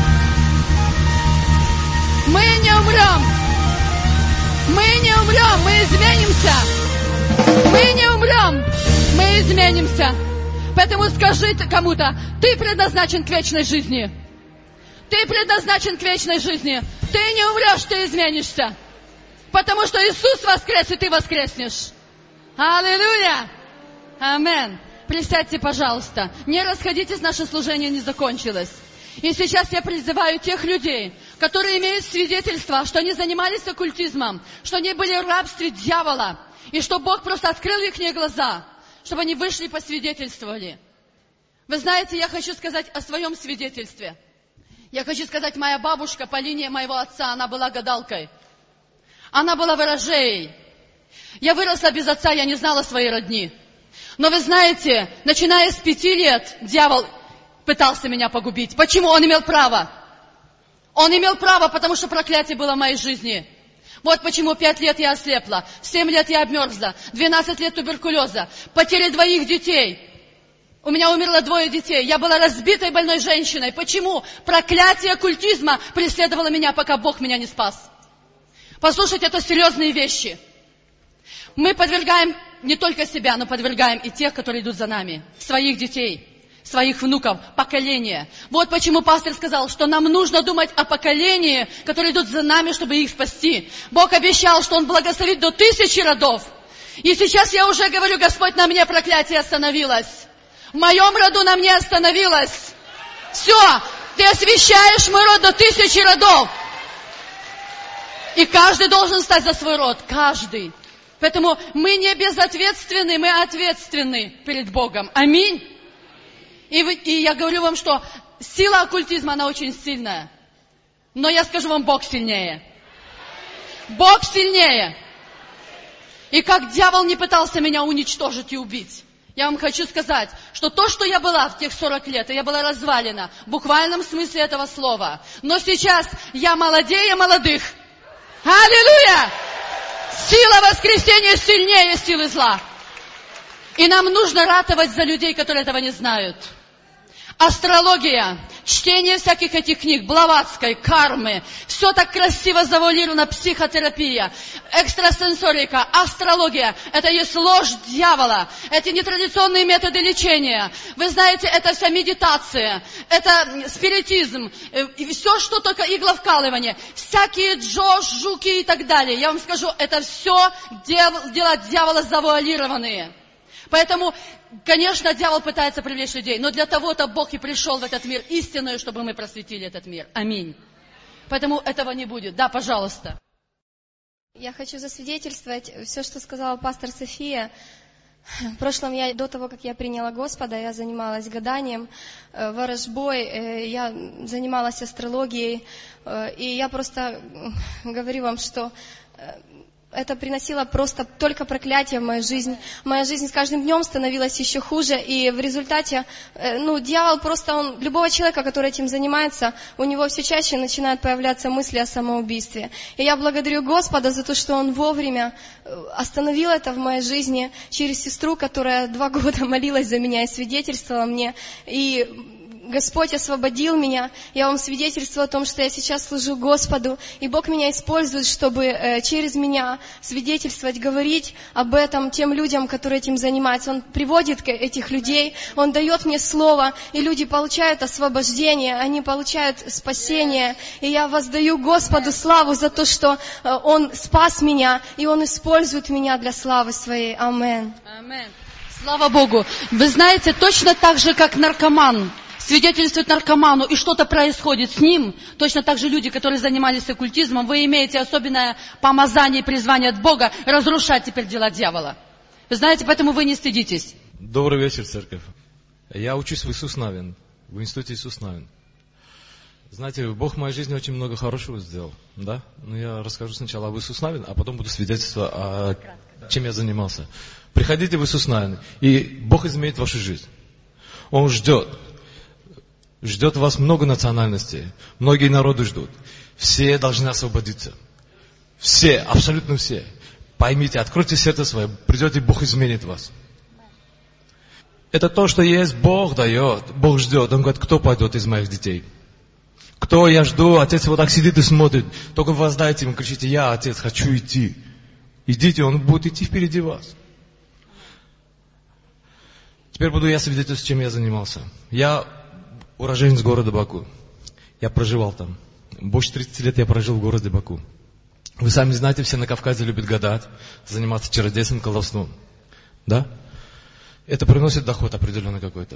Мы не умрем. Мы не умрем, мы изменимся. Мы не умрем, мы изменимся. Поэтому скажи кому-то: ты предназначен к вечной жизни. Ты предназначен к вечной жизни. Ты не умрешь, ты изменишься. Потому что Иисус воскрес, и ты воскреснешь. Аллилуйя! Аминь. Присядьте, пожалуйста. Не расходитесь, наше служение не закончилось. И сейчас я призываю тех людей, которые имеют свидетельство, что они занимались оккультизмом, что они были в рабстве дьявола, и что Бог просто открыл их глаза, чтобы они вышли и посвидетельствовали. Вы знаете, я хочу сказать о своем свидетельстве. Я хочу сказать, моя бабушка по линии моего отца, она была гадалкой. Она была ворожеей. Я выросла без отца, я не знала своей родни. Но вы знаете, начиная с 5 лет, дьявол пытался меня погубить. Почему? Он имел право. Он имел право, потому что проклятие было в моей жизни. Вот почему 5 лет я ослепла, 7 лет я обмерзла, 12 лет туберкулеза, потери 2 детей. У меня умерло 2 детей. Я была разбитой больной женщиной. Почему? Проклятие оккультизма преследовало меня, пока Бог меня не спас. Послушайте, это серьезные вещи. Мы подвергаем не только себя, но подвергаем и тех, которые идут за нами, своих детей, своих внуков, поколения. Вот почему пастор сказал, что нам нужно думать о поколении, которые идут за нами, чтобы их спасти. Бог обещал, что Он благословит до 1000 родов. И сейчас я уже говорю, Господь, на мне проклятие остановилось. В моем роду на мне остановилось. Все, ты освящаешь мой род до 1000 родов. И каждый должен стать за свой род, каждый. Поэтому мы не безответственны, мы ответственны перед Богом. Аминь. И я говорю вам, что сила оккультизма, она очень сильная. Но я скажу вам, Бог сильнее. Бог сильнее. И как дьявол не пытался меня уничтожить и убить, я вам хочу сказать, что то, что я была в тех 40 лет, я была развалена в буквальном смысле этого слова. Но сейчас я молодее молодых. Аллилуйя! Сила воскресения сильнее силы зла. И нам нужно ратовать за людей, которые этого не знают. Астрология, чтение всяких этих книг, Блаватской, кармы, все так красиво завуалировано, психотерапия, экстрасенсорика, астрология, это есть ложь дьявола, это нетрадиционные методы лечения. Вы знаете, это вся медитация, это спиритизм, и все, что только игловкалывание, всякие джош, жуки и так далее. Я вам скажу, это все дела дьявола завуалированные. Поэтому, конечно, дьявол пытается привлечь людей, но для того-то Бог и пришел в этот мир истинную, чтобы мы просветили этот мир. Аминь. Поэтому этого не будет. Да, пожалуйста. Я хочу засвидетельствовать все, что сказала пастор София. В прошлом, до того, как я приняла Господа, я занималась гаданием, ворожбой, я занималась астрологией, и я просто говорю вам, что это приносило просто только проклятие в мою жизнь. Моя жизнь с каждым днем становилась еще хуже, и в результате, дьявол просто, любого человека, который этим занимается, у него все чаще начинают появляться мысли о самоубийстве. И я благодарю Господа за то, что Он вовремя остановил это в моей жизни через сестру, которая 2 года молилась за меня и свидетельствовала мне, и Господь освободил меня. Я вам свидетельствую о том, что я сейчас служу Господу, и Бог меня использует, чтобы через меня свидетельствовать, говорить об этом тем людям, которые этим занимаются. Он приводит этих людей, Он дает мне слово, и люди получают освобождение, они получают спасение. И я воздаю Господу славу за то, что Он спас меня, и Он использует меня для славы Своей. Аминь. Аминь. Слава Богу. Вы знаете, точно так же, как наркоман свидетельствует наркоману, и что-то происходит с ним, точно так же люди, которые занимались оккультизмом, вы имеете особенное помазание и призвание от Бога разрушать теперь дела дьявола. Вы знаете, поэтому вы не стыдитесь. Добрый вечер, церковь. Я учусь в Иисус Навин, в институте Иисус Навин. Знаете, Бог в моей жизни очень много хорошего сделал, да? Но я расскажу сначала об Иисус Навин, а потом буду свидетельствовать о чем я занимался. Приходите в Иисус Навин, и Бог изменит вашу жизнь. Он ждет. Ждет вас много национальностей, многие народы ждут. Все должны освободиться. Все, абсолютно все. Поймите, откройте сердце свое, придете, Бог изменит вас. Это то, что есть, Бог дает, Бог ждет. Он говорит, кто пойдет из моих детей? Кто я жду? Отец вот так сидит и смотрит. Только вы воздайте ему, кричите, я, отец, хочу идти. Идите, он будет идти впереди вас. Теперь буду я свидетельствовать, чем я занимался. Я уроженец города Баку. Я проживал там. Больше 30 лет я прожил в городе Баку. Вы сами знаете, все на Кавказе любят гадать, заниматься чародейством, колдовством. Да? Это приносит доход определенный какой-то.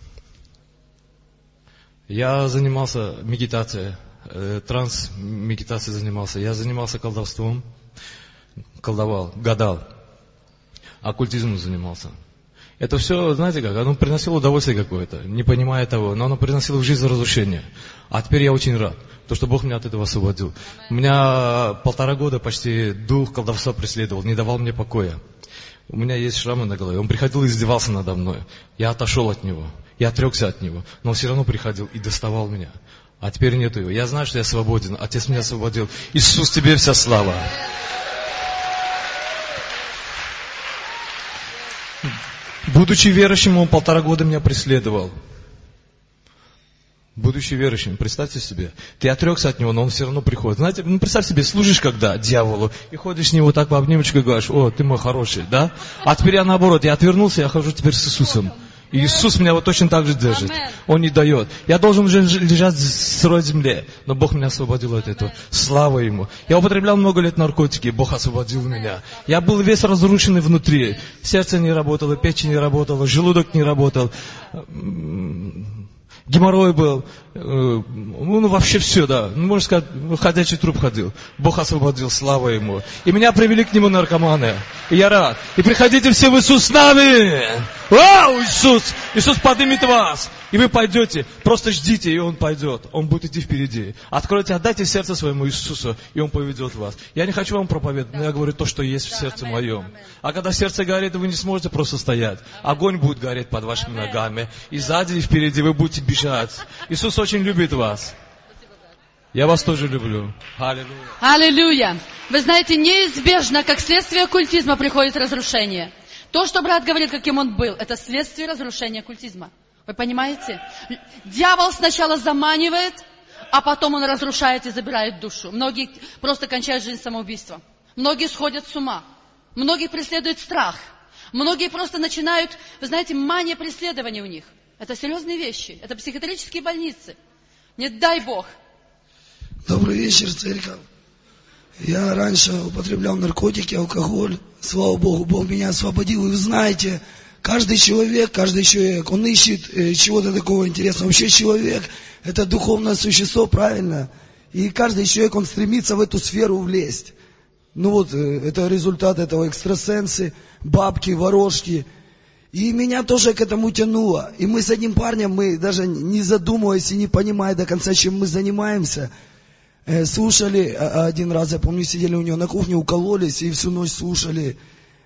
Я занимался медитацией, транс-медитацией занимался. Я занимался колдовством, колдовал, гадал. Оккультизмом занимался. Это все, знаете как, оно приносило удовольствие какое-то, не понимая того, но оно приносило в жизнь разрушение. А теперь я очень рад, то, что Бог меня от этого освободил. Меня 1,5 года почти дух колдовства преследовал, не давал мне покоя. У меня есть шрамы на голове, он приходил и издевался надо мной. Я отошел от него, я отрекся от него, но он все равно приходил и доставал меня. А теперь нету его. Я знаю, что я свободен. Отец меня освободил. Иисус, тебе вся слава. Будучи верующим, он 1,5 года меня преследовал. Будучи верующим, представьте себе, ты отрекся от него, но он все равно приходит. Знаете, представь себе, служишь когда дьяволу, и ходишь с него так по обнимочку и говоришь: о, ты мой хороший, да? А теперь я наоборот, я отвернулся, я хожу теперь с Иисусом. И Иисус меня вот точно так же держит. Он не дает. Я должен уже лежать в сырой земле, но Бог меня освободил от этого. Слава Ему. Я употреблял много лет наркотики, Бог освободил меня. Я был весь разрушенный внутри. Сердце не работало, печень не работала, желудок не работал. Геморрой был, ну вообще все, да. Ну, можно сказать, ходячий труп ходил. Бог освободил, слава Ему. И меня привели к Нему наркоманы. И я рад. И приходите все в Иисус с нами. Вау, Иисус! Иисус поднимет вас. И вы пойдете. Просто ждите, и Он пойдет. Он будет идти впереди. Откройте, отдайте сердце своему Иисусу, и Он поведет вас. Я не хочу вам проповедовать, но я говорю то, что есть в сердце моем. А когда сердце горит, вы не сможете просто стоять. Огонь будет гореть под вашими ногами. И сзади, и впереди вы будете бежать. Иисус очень любит вас. Я вас тоже люблю. Аллилуйя. Аллилуйя. Вы знаете, неизбежно, как следствие оккультизма, приходит разрушение. То, что брат говорит, каким он был, это следствие разрушения оккультизма. Вы понимаете? Дьявол сначала заманивает, а потом он разрушает и забирает душу. Многие просто кончают жизнь самоубийством. Многие сходят с ума. Многих преследует страх. Многие просто начинают, вы знаете, мания преследования у них. Это серьезные вещи. Это психиатрические больницы. Не дай Бог. Добрый вечер, церковь. Я раньше употреблял наркотики, алкоголь. Слава Богу, Бог меня освободил. И вы знаете, каждый человек, он ищет чего-то такого интересного. Вообще человек – это духовное существо, правильно? И каждый человек, он стремится в эту сферу влезть. Ну вот, это результат этого экстрасенсы, бабки, ворожки. И меня тоже к этому тянуло. И мы с одним парнем, мы даже не задумываясь и не понимая до конца, чем мы занимаемся, слушали один раз, я помню, сидели у него на кухне, укололись и всю ночь слушали,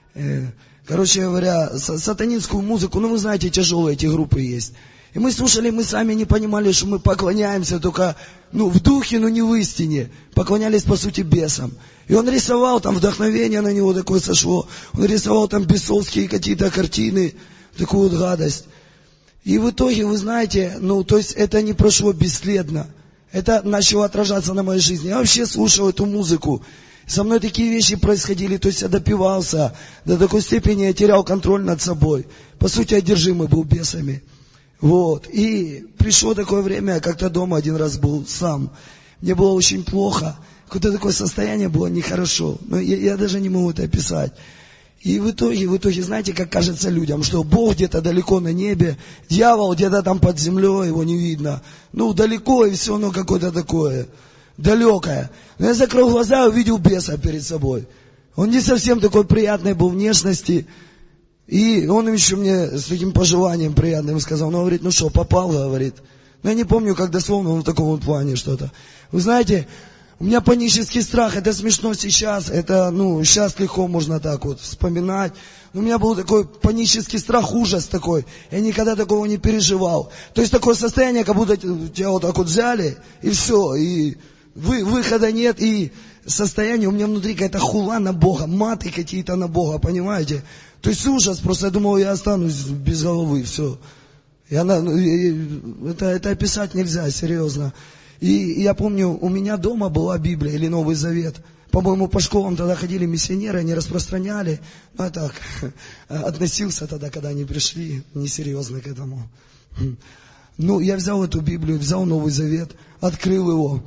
короче говоря, сатанинскую музыку. Ну, вы знаете, тяжелые эти группы есть. И мы слушали, мы сами не понимали, что мы поклоняемся только, в духе, но не в истине. Поклонялись, по сути, бесам. И он рисовал, там вдохновение на него такое сошло. Он рисовал там бесовские какие-то картины, такую вот гадость. И в итоге, вы знаете, то есть это не прошло бесследно. Это начало отражаться на моей жизни. Я вообще слушал эту музыку. Со мной такие вещи происходили, то есть я допивался. До такой степени я терял контроль над собой. По сути, одержимый был бесами. Вот. И пришло такое время, я как-то дома один раз был сам. Мне было очень плохо. Какое-то такое состояние было нехорошо. Но я даже не могу это описать. И в итоге, знаете, как кажется людям, что Бог где-то далеко на небе, дьявол где-то там под землей, его не видно. Далеко, и все равно какое-то такое далекое. Но я закрыл глаза и увидел беса перед собой. Он не совсем такой приятной был внешности. И он еще мне с таким пожеланием приятным сказал, говорит, что, попал, говорит. Но я не помню, как дословно он в таком вот плане что-то. Вы знаете, у меня панический страх, это смешно сейчас, это, сейчас легко можно так вот вспоминать. Но у меня был такой панический страх, ужас такой. Я никогда такого не переживал. То есть такое состояние, как будто тебя вот так вот взяли, и все, и выхода нет, и состояние у меня внутри какая-то хула на Бога, маты какие-то на Бога, понимаете? То есть ужас, просто я думал, я останусь без головы, все. Это описать нельзя, серьезно. И я помню, у меня дома была Библия или Новый Завет. По-моему, по школам тогда ходили миссионеры, они распространяли. Я так относился тогда, когда они пришли, несерьезно к этому. Я взял эту Библию, взял Новый Завет, открыл его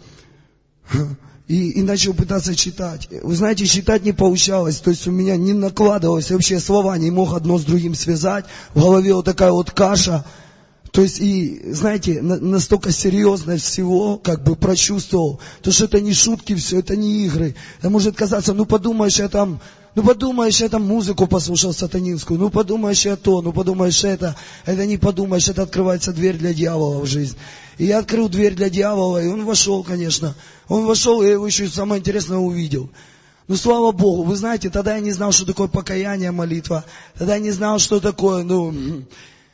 и начал пытаться читать. Вы знаете, читать не получалось, то есть у меня не накладывалось вообще слова, не мог одно с другим связать. В голове вот такая вот каша. То есть, и, знаете, настолько серьезно всего, прочувствовал, то, что это не шутки все, это не игры. Это может казаться, подумаешь, я там музыку послушал сатанинскую, подумаешь, я то, подумаешь, это не подумаешь, это открывается дверь для дьявола в жизнь. И я открыл дверь для дьявола, и он вошел, конечно. Он вошел, и я его еще самое интересное увидел. Слава Богу, вы знаете, тогда я не знал, что такое покаяние, молитва. Тогда я не знал, что такое,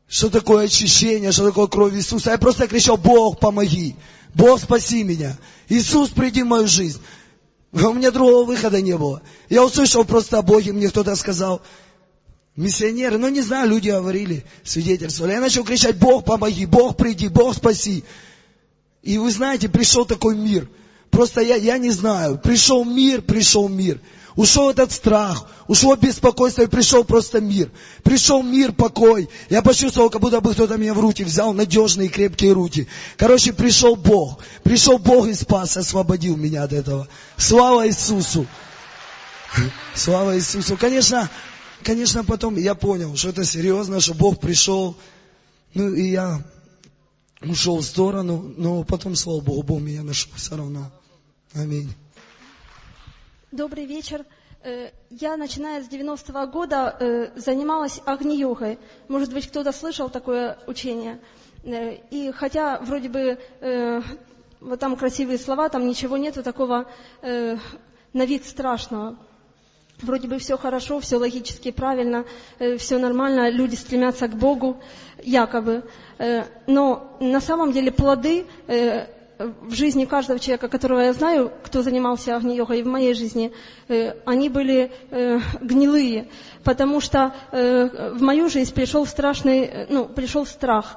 что такое очищение, что такое кровь Иисуса. Я просто кричал: Бог, помоги, Бог, спаси меня, Иисус, приди в мою жизнь. У меня другого выхода не было. Я услышал просто о Боге, мне кто-то сказал, миссионеры, не знаю, люди говорили, свидетельствовали. Я начал кричать: Бог, помоги, Бог, приди, Бог, спаси. И вы знаете, пришел такой мир. Просто я не знаю, пришел мир. Ушел этот страх, ушло беспокойство, и пришел просто мир. Пришел мир, покой. Я почувствовал, как будто бы кто-то меня в руки взял, надежные и крепкие руки. Короче, пришел Бог и спас, освободил меня от этого. Слава Иисусу! Слава Иисусу! Конечно, потом я понял, что это серьезно, что Бог пришел. И я ушел в сторону, но потом, слава Богу, Бог меня нашел все равно. Аминь. Добрый вечер. Я, начиная с 90-го года, занималась агни-йогой. Может быть, кто-то слышал такое учение. И хотя вроде бы вот там красивые слова, там ничего нету такого на вид страшного. Вроде бы все хорошо, все логически правильно, все нормально, люди стремятся к Богу, якобы. Но на самом деле плоды в жизни каждого человека, которого я знаю, кто занимался агни-йогой, и в моей жизни, они были гнилые, потому что в мою жизнь пришел страх.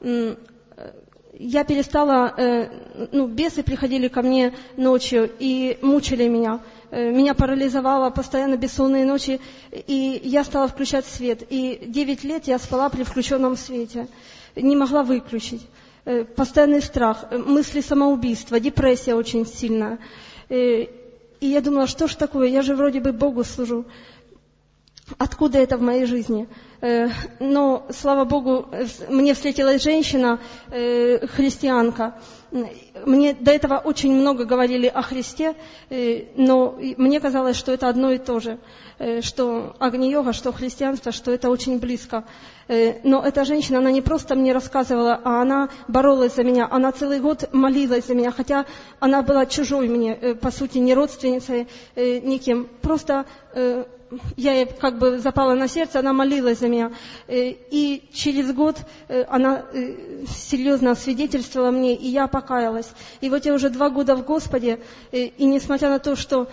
Я перестала, бесы приходили ко мне ночью и мучили меня. Меня парализовало, постоянно бессонные ночи, и я стала включать свет. И 9 лет я спала при включенном свете, не могла выключить. Постоянный страх, мысли самоубийства, депрессия очень сильная. И я думала, что ж такое, я же вроде бы Богу служу. Откуда это в моей жизни? Но, слава Богу, мне встретилась женщина, христианка. Мне до этого очень много говорили о Христе, но мне казалось, что это одно и то же, что агни-йога, что христианство, что это очень близко. Но эта женщина, она не просто мне рассказывала, а она боролась за меня, она целый год молилась за меня, хотя она была чужой мне, по сути, не родственницей никем. Просто я ей как бы запала на сердце, она молилась за меня. И через год она серьезно свидетельствовала мне, и я покаялась. И вот я уже 2 года в Господе, и несмотря на то, что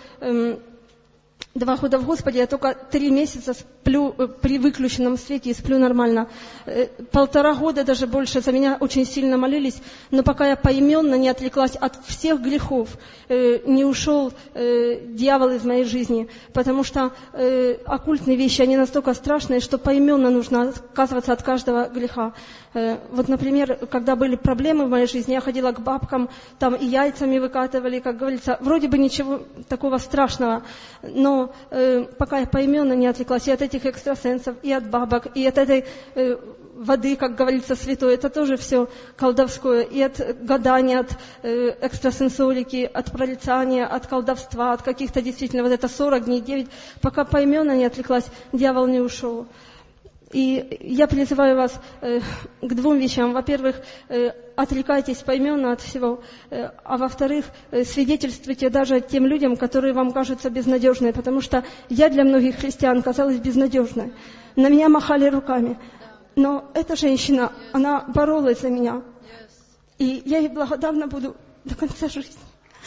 2 года в Господе, я только 3 месяца сплю при выключенном свете и сплю нормально. 1,5 года, даже больше, за меня очень сильно молились, но пока я поименно не отвлеклась от всех грехов, не ушел дьявол из моей жизни, потому что оккультные вещи, они настолько страшные, что поименно нужно отказываться от каждого греха. Вот, например, когда были проблемы в моей жизни, я ходила к бабкам, там и яйцами выкатывали, как говорится, вроде бы ничего такого страшного, но пока я поименно не отвлеклась и от этих экстрасенсов, и от бабок, и от этой воды, как говорится, святой, это тоже все колдовское, и от гадания, от экстрасенсорики, от прорицания, от колдовства, от каких-то действительно, вот это 40 дней, 9, пока поименно не отвлеклась, дьявол не ушел. И я призываю вас к 2 вещам. Во-первых, отрекайтесь поименно от всего, а во-вторых, свидетельствуйте даже тем людям, которые вам кажутся безнадежными, потому что я для многих христиан казалась безнадежной. На меня махали руками. Но эта женщина, она боролась за меня. И я ей благодарна буду до конца жизни.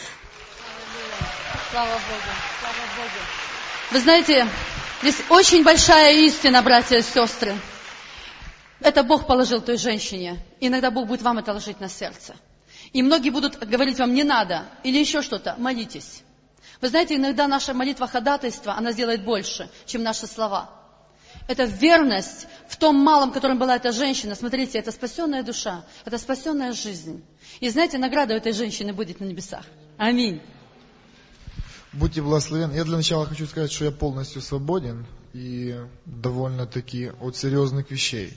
Слава Богу, слава Богу. Вы знаете, здесь очень большая истина, братья и сестры. Это Бог положил той женщине. Иногда Бог будет вам это ложить на сердце. И многие будут говорить вам: не надо, или еще что-то, молитесь. Вы знаете, иногда наша молитва ходатайства, она сделает больше, чем наши слова. Это верность в том малом, которым была эта женщина. Смотрите, это спасенная душа, это спасенная жизнь. И знаете, награда у этой женщины будет на небесах. Аминь. Будьте благословенны. Я для начала хочу сказать, что я полностью свободен и довольно-таки от серьезных вещей.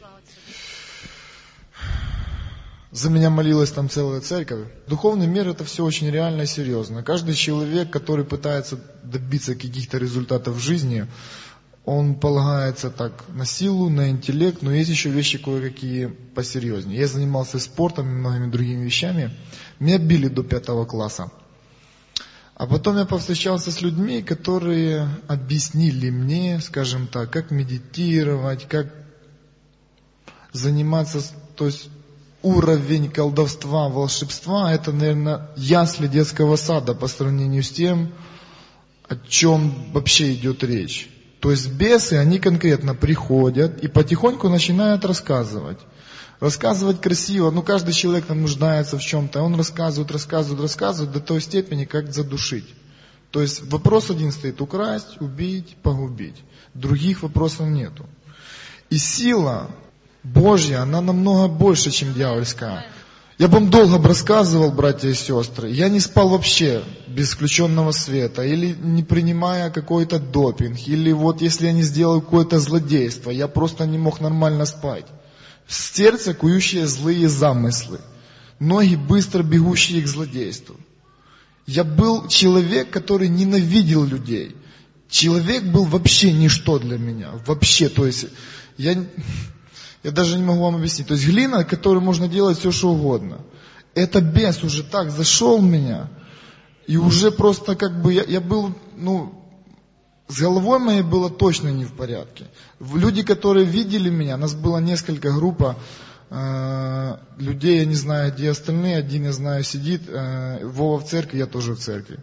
За меня молилась там целая церковь. Духовный мир — это все очень реально и серьезно. Каждый человек, который пытается добиться каких-то результатов в жизни, он полагается так на силу, на интеллект, но есть еще вещи кое-какие посерьезнее. Я занимался спортом и многими другими вещами. Меня били до 5 класса. А потом я повстречался с людьми, которые объяснили мне, скажем так, как медитировать, как заниматься, то есть уровень колдовства, волшебства, это, наверное, ясли детского сада по сравнению с тем, о чем вообще идет речь. То есть бесы, они конкретно приходят и потихоньку начинают рассказывать. Рассказывать красиво, каждый человек там нуждается в чем-то, он рассказывает до той степени, как задушить. То есть вопрос один стоит: украсть, убить, погубить. Других вопросов нету. И сила Божья, она намного больше, чем дьявольская. Я вам долго бы рассказывал, братья и сестры, я не спал вообще без включенного света, или не принимая какой-то допинг, или если я не сделал какое-то злодейство, я просто не мог нормально спать. Сердце, кующее злые замыслы, ноги, быстро бегущие к злодейству. Я был человек, который ненавидел людей. Человек был вообще ничто для меня. Вообще, то есть, я даже не могу вам объяснить. То есть глина, которой можно делать все, что угодно. Это бес уже так зашел в меня. И уже просто я был, с головой моей было точно не в порядке. Люди, которые видели меня, нас было несколько групп людей, я не знаю, где остальные, один, я знаю, сидит, Вова в церкви, я тоже в церкви.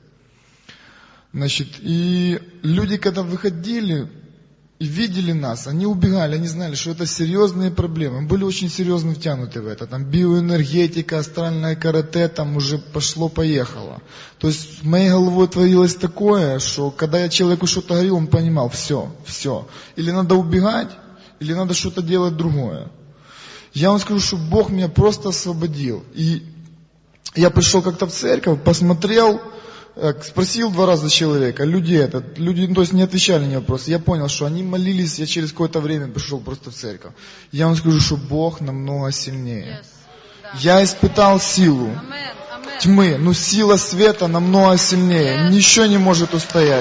И люди, когда выходили и видели нас, они убегали, они знали, что это серьезные проблемы. Мы были очень серьезно втянуты в это. Там биоэнергетика, астральное карате, там уже пошло-поехало. То есть в моей головой творилось такое, что когда я человеку что-то говорил, он понимал: все. Или надо убегать, или надо что-то делать другое. Я вам скажу, что Бог меня просто освободил. И я пришел как-то в церковь, посмотрел, спросил 2 раза человека, люди, то есть не отвечали на вопросы. Я понял, что они молились, я через какое-то время пришел просто в церковь. Я вам скажу, что Бог намного сильнее. Я испытал силу тьмы, но сила света намного сильнее. Ничего не может устоять.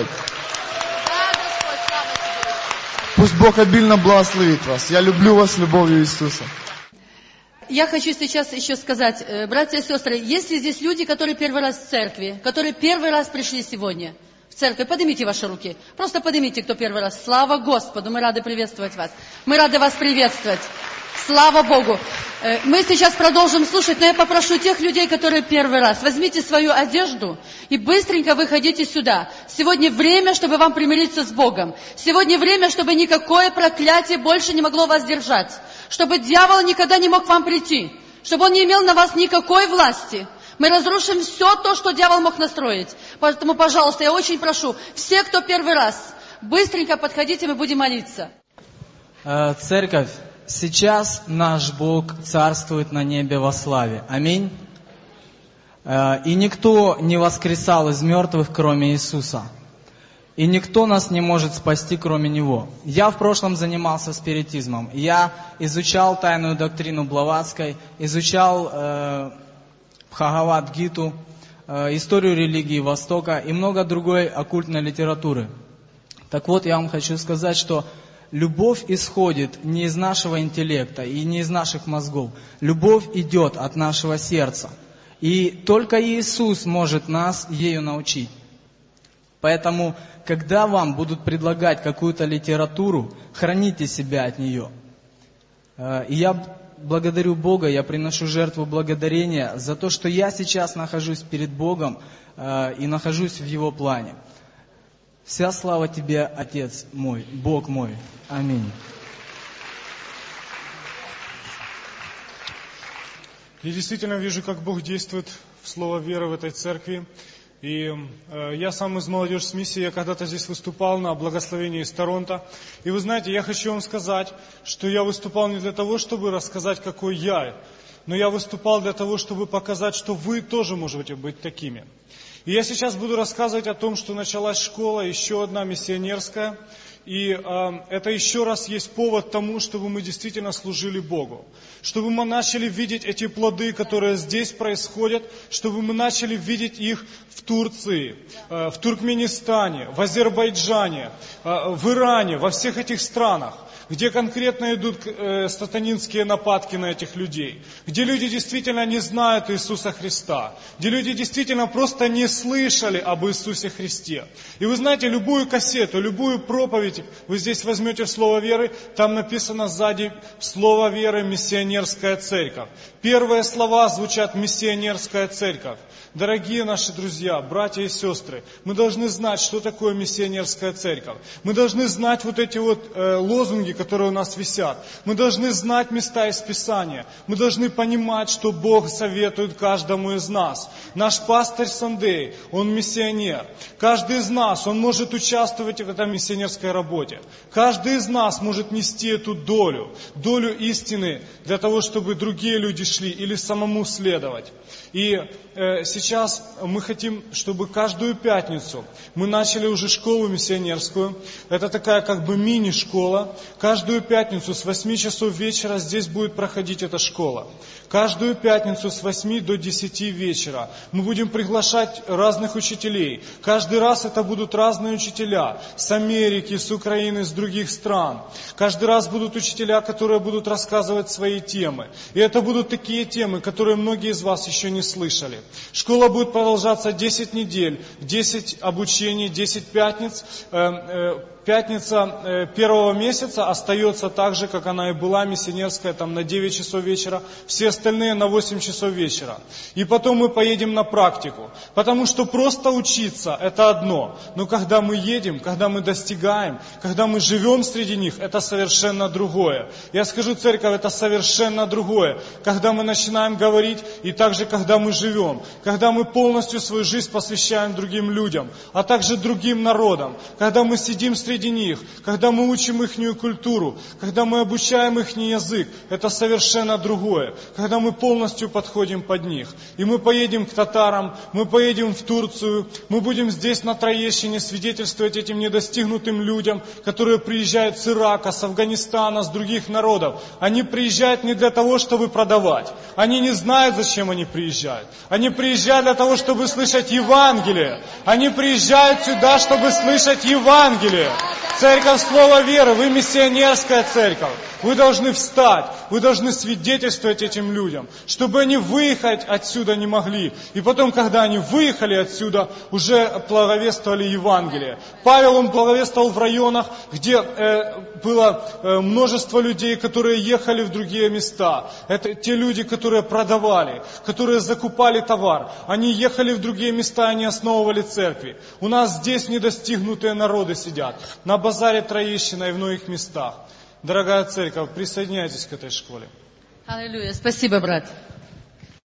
Пусть Бог обильно благословит вас. Я люблю вас любовью Иисуса. Я хочу сейчас еще сказать, братья и сестры, есть ли здесь люди, которые первый раз в церкви, которые первый раз пришли сегодня в церковь? Поднимите ваши руки. Просто поднимите, кто первый раз. Слава Господу, мы рады приветствовать вас. Мы рады вас приветствовать. Слава Богу. Мы сейчас продолжим слушать, но я попрошу тех людей, которые первый раз. Возьмите свою одежду и быстренько выходите сюда. Сегодня время, чтобы вам примириться с Богом. Сегодня время, чтобы никакое проклятие больше не могло вас держать. Чтобы дьявол никогда не мог к вам прийти. Чтобы он не имел на вас никакой власти. Мы разрушим все то, что дьявол мог настроить. Поэтому, пожалуйста, я очень прошу, все, кто первый раз, быстренько подходите, мы будем молиться. Церковь, сейчас наш Бог царствует на небе во славе. Аминь. И никто не воскресал из мертвых, кроме Иисуса. И никто нас не может спасти, кроме Него. Я в прошлом занимался спиритизмом. Я изучал тайную доктрину Блаватской, изучал Бхагавад-гиту, историю религии Востока и много другой оккультной литературы. Так вот, я вам хочу сказать, что любовь исходит не из нашего интеллекта и не из наших мозгов. Любовь идет от нашего сердца. И только Иисус может нас ею научить. Поэтому, когда вам будут предлагать какую-то литературу, храните себя от нее. И я благодарю Бога, я приношу жертву благодарения за то, что я сейчас нахожусь перед Богом и нахожусь в Его плане. Вся слава Тебе, Отец мой, Бог мой. Аминь. Я действительно вижу, как Бог действует в слово веры в этой церкви. И я сам из молодежи с миссией, я когда-то здесь выступал на благословении из Торонто. И вы знаете, я хочу вам сказать, что я выступал не для того, чтобы рассказать, какой я, но я выступал для того, чтобы показать, что вы тоже можете быть такими. И я сейчас буду рассказывать о том, что началась школа, еще одна миссионерская. И это еще раз есть повод тому, чтобы мы действительно служили Богу. Чтобы мы начали видеть эти плоды, которые здесь происходят, чтобы мы начали видеть их в Турции, в Туркменистане, в Азербайджане, в Иране, во всех этих странах, где конкретно идут сатанинские нападки на этих людей, где люди действительно не знают Иисуса Христа, где люди действительно просто не слышали об Иисусе Христе. И вы знаете, любую кассету, любую проповедь откроете, вы здесь возьмете слово веры, там написано сзади слово веры «Миссионерская церковь». Первые слова звучат «Миссионерская церковь». Дорогие наши друзья, братья и сестры, мы должны знать, что такое миссионерская церковь. Мы должны знать вот эти вот лозунги, которые у нас висят. Мы должны знать места из Писания. Мы должны понимать, что Бог советует каждому из нас. Наш пастырь Сандей, он миссионер. Каждый из нас, он может участвовать в этой миссионерской работе. Каждый из нас может нести эту долю истины для того, чтобы другие люди шли или самому следовать. И сейчас мы хотим, чтобы каждую пятницу мы начали уже школу миссионерскую. Это такая как бы мини-школа. Каждую пятницу с 8 часов вечера здесь будет проходить эта школа. Каждую пятницу с 8 до 10 вечера мы будем приглашать разных учителей. Каждый раз это будут разные учителя с Америки, с Украины, с других стран. Каждый раз будут учителя, которые будут рассказывать свои темы. И это будут такие темы, которые многие из вас еще не слышали. Школа будет продолжаться 10 недель, 10 обучений, 10 пятниц. Пятница первого месяца остается так же, как она и была, миссионерская, там на 9 часов вечера, все остальные на 8 часов вечера. И потом мы поедем на практику. Потому что просто учиться – это одно. Но когда мы едем, когда мы достигаем, когда мы живем среди них, это совершенно другое. Я скажу, церковь, это совершенно другое. Когда мы начинаем говорить, и также, когда мы живем. Когда мы полностью свою жизнь посвящаем другим людям, а также другим народам. Когда мы сидим среди них, когда мы учим ихнюю культуру, когда мы обучаем ихний язык, это совершенно другое. Когда мы полностью подходим под них. И мы поедем к татарам, мы поедем в Турцию, мы будем здесь на Троещине свидетельствовать этим недостигнутым людям, которые приезжают с Ирака, с Афганистана, с других народов. Они приезжают не для того, чтобы продавать. Они не знают, зачем они приезжают. Они приезжают для того, чтобы слышать Евангелие. Они приезжают сюда, чтобы слышать Евангелие. Церковь Слова Веры, вы миссионерская церковь. Вы должны встать, вы должны свидетельствовать этим людям, чтобы они выехать отсюда не могли. И потом, когда они выехали отсюда, уже благовествовали Евангелие. Павел, он благовествовал в районах, где было множество людей, которые ехали в другие места. Это те люди, которые продавали, которые закупали товар. Они ехали в другие места, они основывали церкви. У нас здесь недостигнутые народы сидят. На базаре Троещина и в многих местах. Дорогая церковь, присоединяйтесь к этой школе. Аллилуйя. Спасибо, брат.